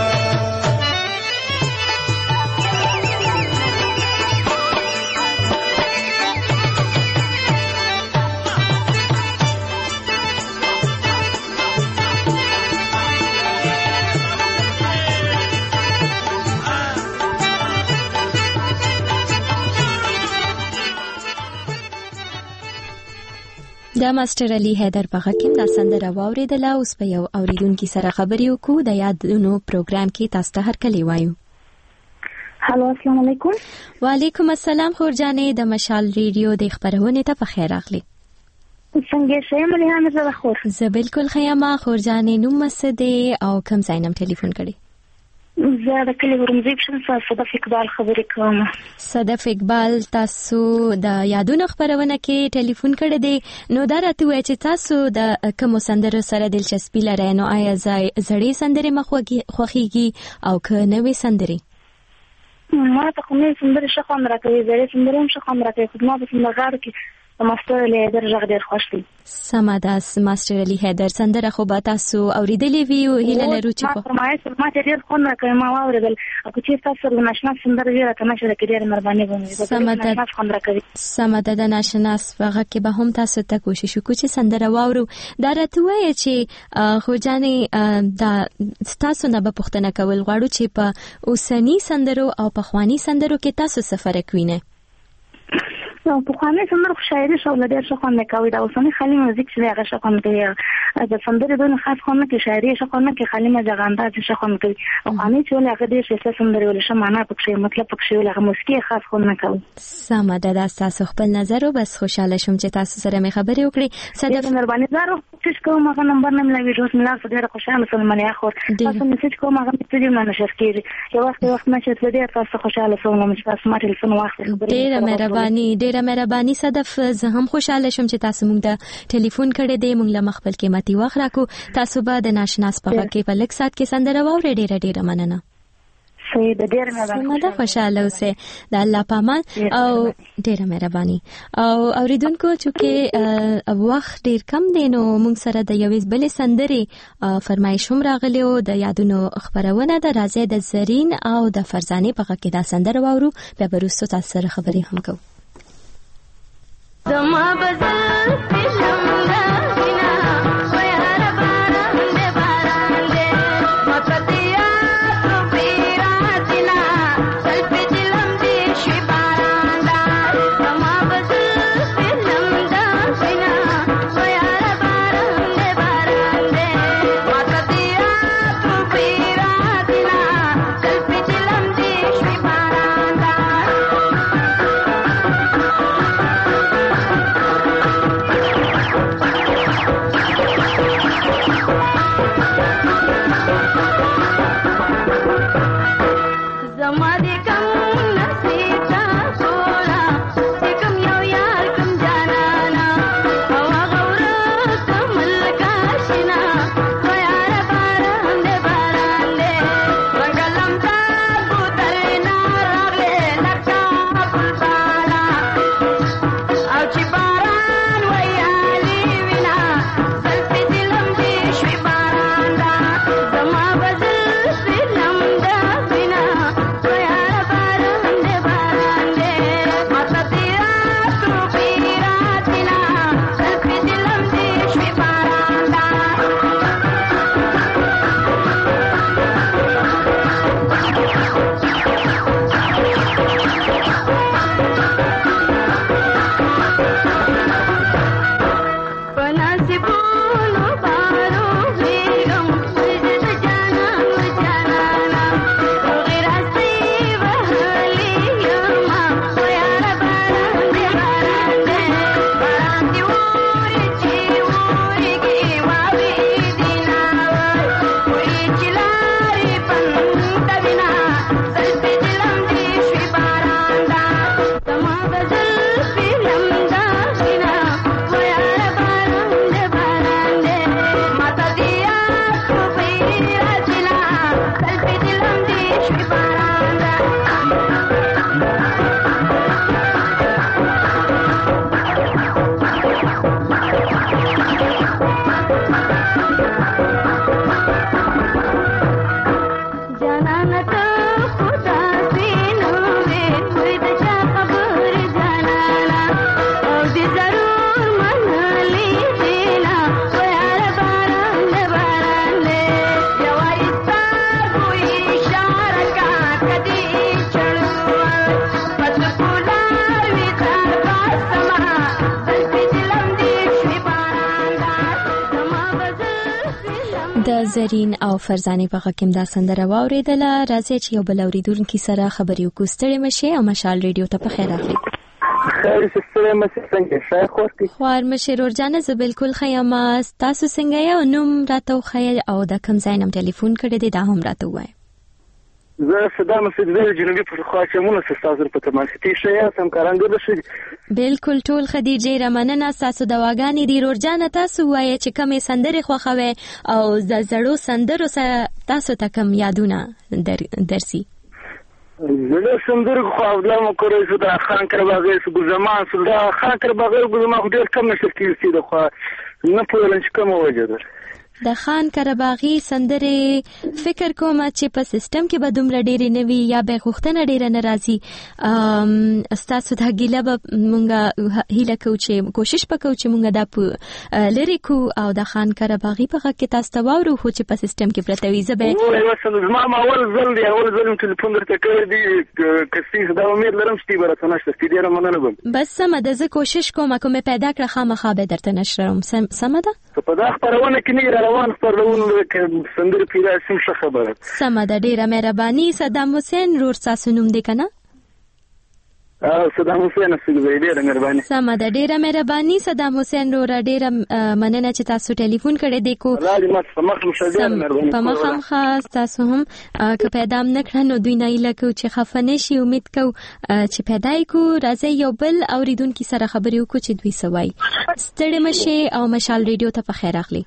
د ماستر علي حیدر په حکیم د سندره واوریدله. اوس په یو اوریدونکو سره خبرې وکړو. د یادونو پروګرام کې تاسو ته هر کلی وایو. هالو السلام علیکم. وعلیکم السلام خورجانې د مشال ریډیو د خبرونه ته په خیر اخلي. څنګه شې مليها مزه خور؟ زه بالکل خیامه خورجانې نوم مسده او کوم ځای نم ټلیفون کړی؟ زه د کلی ورمزی بشم صدف اقبال خبرې کوم. صدف اقبال تاسو د یادونو خبرونه کې ټلیفون کړی دی نو دا راته وایي چې تاسو د کوم سندرو سره دلچسپي لرئ نو آیا زړې سندرې مخ خوخيږي او که نوې سندرې؟ ما ته کومې سندرې ښه خوند راکوي زړې سندرې هم ښه خوند راکوي خو ما په سندرغاړو کې ماستر علي حیدر ژغ ډېر خوښ دی. سمه ده ماستر علي حیدر سندره خو به تاسو اورېدلې وي او هیله لرو چې ما فرمایش ما ته ډېر خوند راکوي ما واورېدل او چې تاسو د ناشناس سندره ویره ته مشه کې ډېر مهرباني کوم. سمه ده خوند راکوي. سمه ده د ناشناس هغه کې به هم تاسو ته کوشش وکړو چې سندره واورو. دا راته وایي چې خو جانې دا تاسو نه به پوښتنه کول غواړو چې په اوسنی سندرو او په خواني سندرو کې تاسو څه فرق وینئ؟ نو په خواني سندرو خو شاعري شو له ډېر ښه خوند کوي دا اوسنی خالي موزیک چې هغه ښه خوند کوي د سندرې دونه خاص خوند کوي شاعري ښه خوند کوي خالي مزغاندا چې ښه خوند کوي او خواني چې هغه ډېر ښه سندرې ول ښه معنا پکې مطلب پکې هغه موسیقي خاص خوند کوي. سمه ده تاسو خپل نظر او بس خوشاله شوم چې تاسو سره مې خبرې وکړې. صدف مهرباني زارو چې کوم هغه نمبر نم لوي روز ملا ډېر خوشاله سول منیا خو تاسو میسج کوم هغه ته دې نه نشر کیږي یو وخت وخت ما چې ډېر تاسو خوشاله سول نو تاسو ما ټلیفون واخلئ. ډېر مهرباني ډېر مهرباني صدف زه هم خوشاله شوم چې تاسو موږ ته ټلیفون کړی دی موږ له مخبل قیمتي وخت راکو تاسو به د ناشناس په کې په لک سات کې سندره واورې ډیره ډیره مننه. سید ډیر مهرباني سمه خوشاله اوسه د الله پامان او ډیره مهرباني او اوریدونکو چې وخت ډیر کم دی نو موږ سره د یوې بلې سندرې فرمایش هم راغلی او د یادونو خبرونه د راځي د زرین او د فرزانه په کې دا سندره واورو بیا وروسته تاسو سره خبرې هم کوو. زما بزل زرین او فرزانه په غکم دا سندره واوریدله. راځي چې یو بل اوریدونکو سره خبرې وکړو. ستړي مشه او مشال ریډیو ته په خیر راغلی. خیر ستړي مشه څنګه ښه خورتي؟ خوار مشه ورجانه زه بالکل خیام. تاسو څنګه یو؟ نوم راته خیر او د کوم ځای نم ټلیفون کړی دی دا هم راته وای. زه صدام سیدل جنوبي پر خوا چې مونږ تاسو په تماسیتي شي سم کارانګل شي. بالکل ټول خدیجه رمننه تاسو دواګانې دی ورجانه. تاسو وایي چې کومه سندره خوخوي او د زړو سندرو سره تاسو ته کوم یادونه در درسي؟ زړو سندرو خو دا مو کړی چې د خان کرباغي سو زمان سو دا خان کرباغي زما ډېر کم نشي کېږي د خو نه په لنچ کوم وجه ده. د خان کرباغي سندره فکر کوم چې په سیستم کې به دومره ډېرې نه وي یا به غوښتنه ډېره نه راځي. ستاسو د ګیله به مونږه هیله کوو چې کوشش وکړو چې مونږ دا په لري کو او د خان کرباغي په غږ کې تاسو ته واورو خو چې په سیستم کې پرته وي. زه به زما ما اول ځل دی اول ځل ټلیفون درته کړی دی کسي دا امید لرم چې به راته نشته چې ډېر مننه کوم. بس سم ده زه کوشش کوم کومه پیدا کړه خامخا به درته نشرم. سم ده په دا خبرونه کې نه روان خبرونه کې سندره پیدا سم څه خبره. سم ده ډیره مهرباني. صدام حسین رور تاسو نوم دی کنه؟ اه صدام حسین سګوي ډیره مهرباني. سم ده ډیره مهرباني صدام حسین رور ډیره مننه چې تاسو ټلیفون کړی دی کو. راځي ما په مخ مشاهده مهرباني. په مخ هم خاص تاسو هم که پیدا نه کړنو دوی نه لکه چې خفنه شي امید کو چې پیدا کو. راځي یو بل اوریدونکو سره خبرې وکړو چې دوی سوای. ستړي مشه او مشال ریډیو ته په خیر راغلی.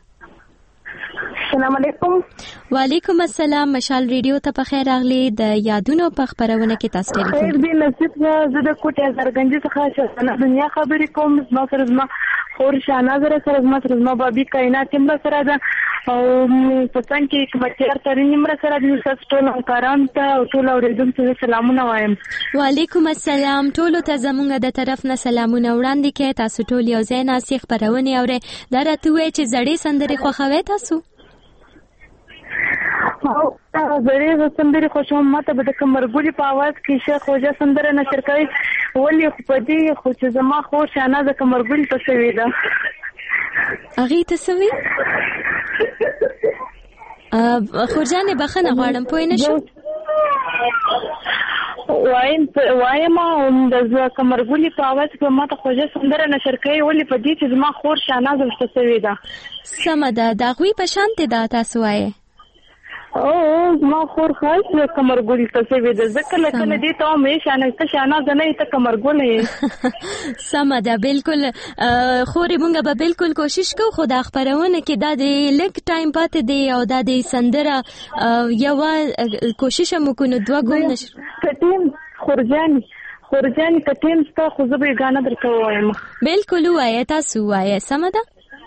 السلام علیکم. وعلیکم السلام. مشال ریډیو ته په خیر راغلی. د یادونو په خبرونه کې تاسو ټلیفون خیر دی نصیب زه د کوټه زرګنجي څخه شانه دنیا خبرې کوم. زما سره زما خور شانه زره سره زما سره زما بابي کائنات هم سره ده او په څنګه کې کومچر ترې نمبر سره د تاسو ټول کاران ته او ټول اوریدونکو ته سلامونه وایم. وعلیکم السلام. ټول ته زمونږ د طرف نه سلامونه وړاندې کې. تاسو ټول یو ځای ناسي خبرونه اورئ. دا راته وایي چې زړې سندرې خوښوي تاسو؟ او زړې سندرې خوښوم. ماته به د کمرګولي په आवाज کې شیخ خوجا سندره نشر کوي ولې خو دې خو چې زما خور شانه د کمرګولي ته سوي ده هغه ته سوي خورجانې بخنه غواړم پوه نه شو وایم وایم د کمرګولي په आवाज کې ماته خوجا سندره نشر کوي ولې په دې چې زما خور شانه د سوي ده. سم ده دا غوي په شانته ده تاسو وایي. او ما خور خاص کمرګولي ته سوي ده ځکه لکه نه دي ته مې شانه ته شانه نه ته کمرګولي. سم ده بالکل. خوري مونږ به بالکل کوشش کوو خو دا خبرونه کې دا د لک ټایم پاتې دی او دا د سندره یو کوشش مو کو نو دوه ګون نشو کټین خورجاني خورجاني کټین ستا خو زه به غاڼه درته وایم. بالکل وایي تاسو وایي. سم ده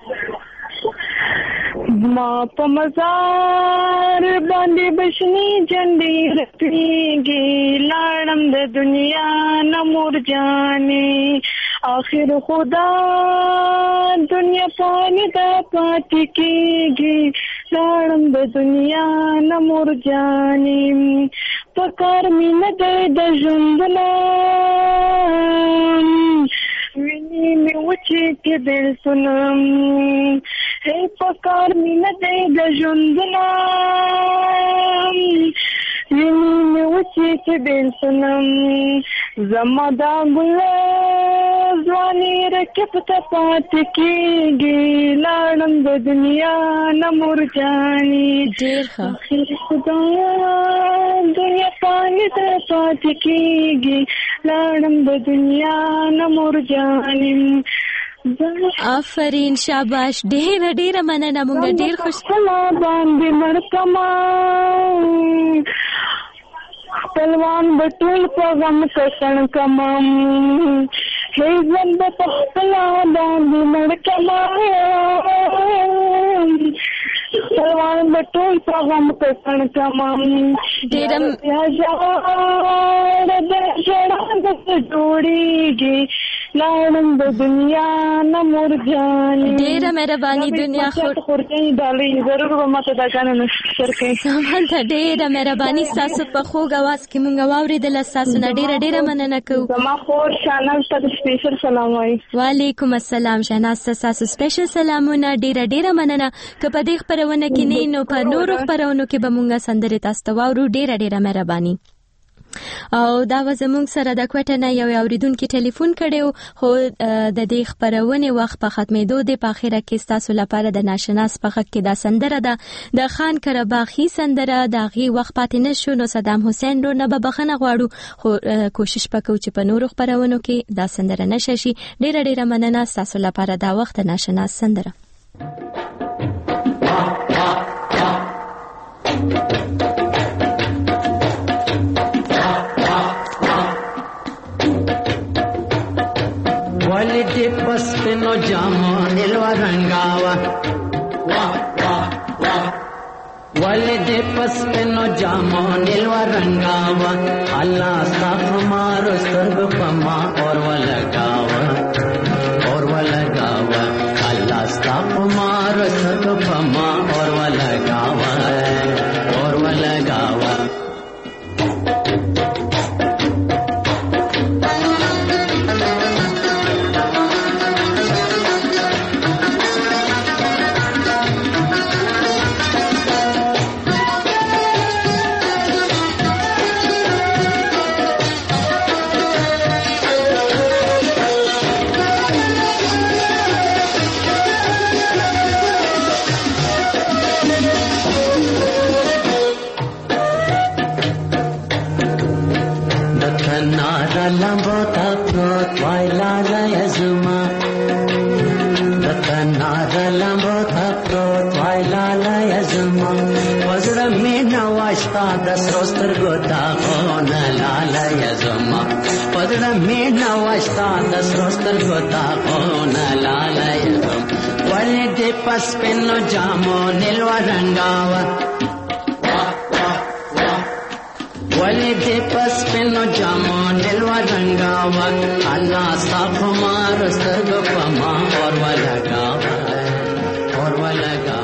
ما په مزار باندې بشنی جنډې رپېږي لاړم د دنیا نه مور جانې آخر خدا دنیا پانی دا پاتې کېږي لاړم د دنیا نه مور جانې پکار مې نه دی د ژوندونه ویني مې وچې کې بېلتونم هی پکار مې نه دی د ژوندونه ویني مې وچې کې بېلتونم زما دا ګله ځواني رکب ته پاتې کېږي لاړم د دنیا نه مور جانې ډېر ښه خدا دنیا پانی ته پاتې کېږي لاړم د دنیا نه مور جانې. آفرین شاباش ډېر ډېر مننه. مونږ ډېر خوش باندې مړکما خپلوان به ټول په غم کسن کمم هی ژوند په خپل باندې مړکما خپلوان به ټول په غم کسن کمم ډېر د جوړیږي لاړم د دنیا نه مرجان ډېره مهرباني دنیا خو خورجان ډالۍ ضرور به ماته دا غانه نشر کوي سامان ته ډېره مهرباني ستاسو په خوږ اواز کې مونږ واورېدله ستاسو نه ډېره ډېره مننه کوو زما خور شهناز ته سپیشل سلام وایي وعلیکم السلام شهناز ته ستاسو سپیشل سلامونه ډېره ډېره مننه که په دې خپرونه کې نه نو په نورو خپرونو کې به مونږ سندرې تاسو ته واورو ډېره ډېره مهرباني او دا و زموږ سره د کوټه نه یو اوریدونکي ټلیفون کړی خو د دې خپرونې وخت په ختمېدو دی په اخره کې ستاسو لپاره د ناشناس په غږ کې دا سندره ده د خان کرباخي سندره د هغې وخت پاتې نه شو نو صدام حسین ورو نه به بخښنه غواړو خو کوشش به کوو چې په نورو خپرونو کې دا سندره نشه شي ډېره ډېره مننه ستاسو لپاره دا وخت د ناشناس سندره Walidi paspino jamo nilwa rangawa wa wa wa Walidi paspino jamo nilwa rangawa Allah safmaro sarb pama aur walagawa aur walagawa Allah safmaro sarb pama aur walagawa aur walagawa Lambota prot vaila la yazma Datanara lambota prot vaila la yazma Wazra mina washta das roster gota ona la la yazma Wazra mina washta das roster gota ona la la yazma Walidi paspino jamo nilwa rangawa Walidi paspino jamo nilwa rangawa Allah saf mar sarg pama aur walagawa aur walagawa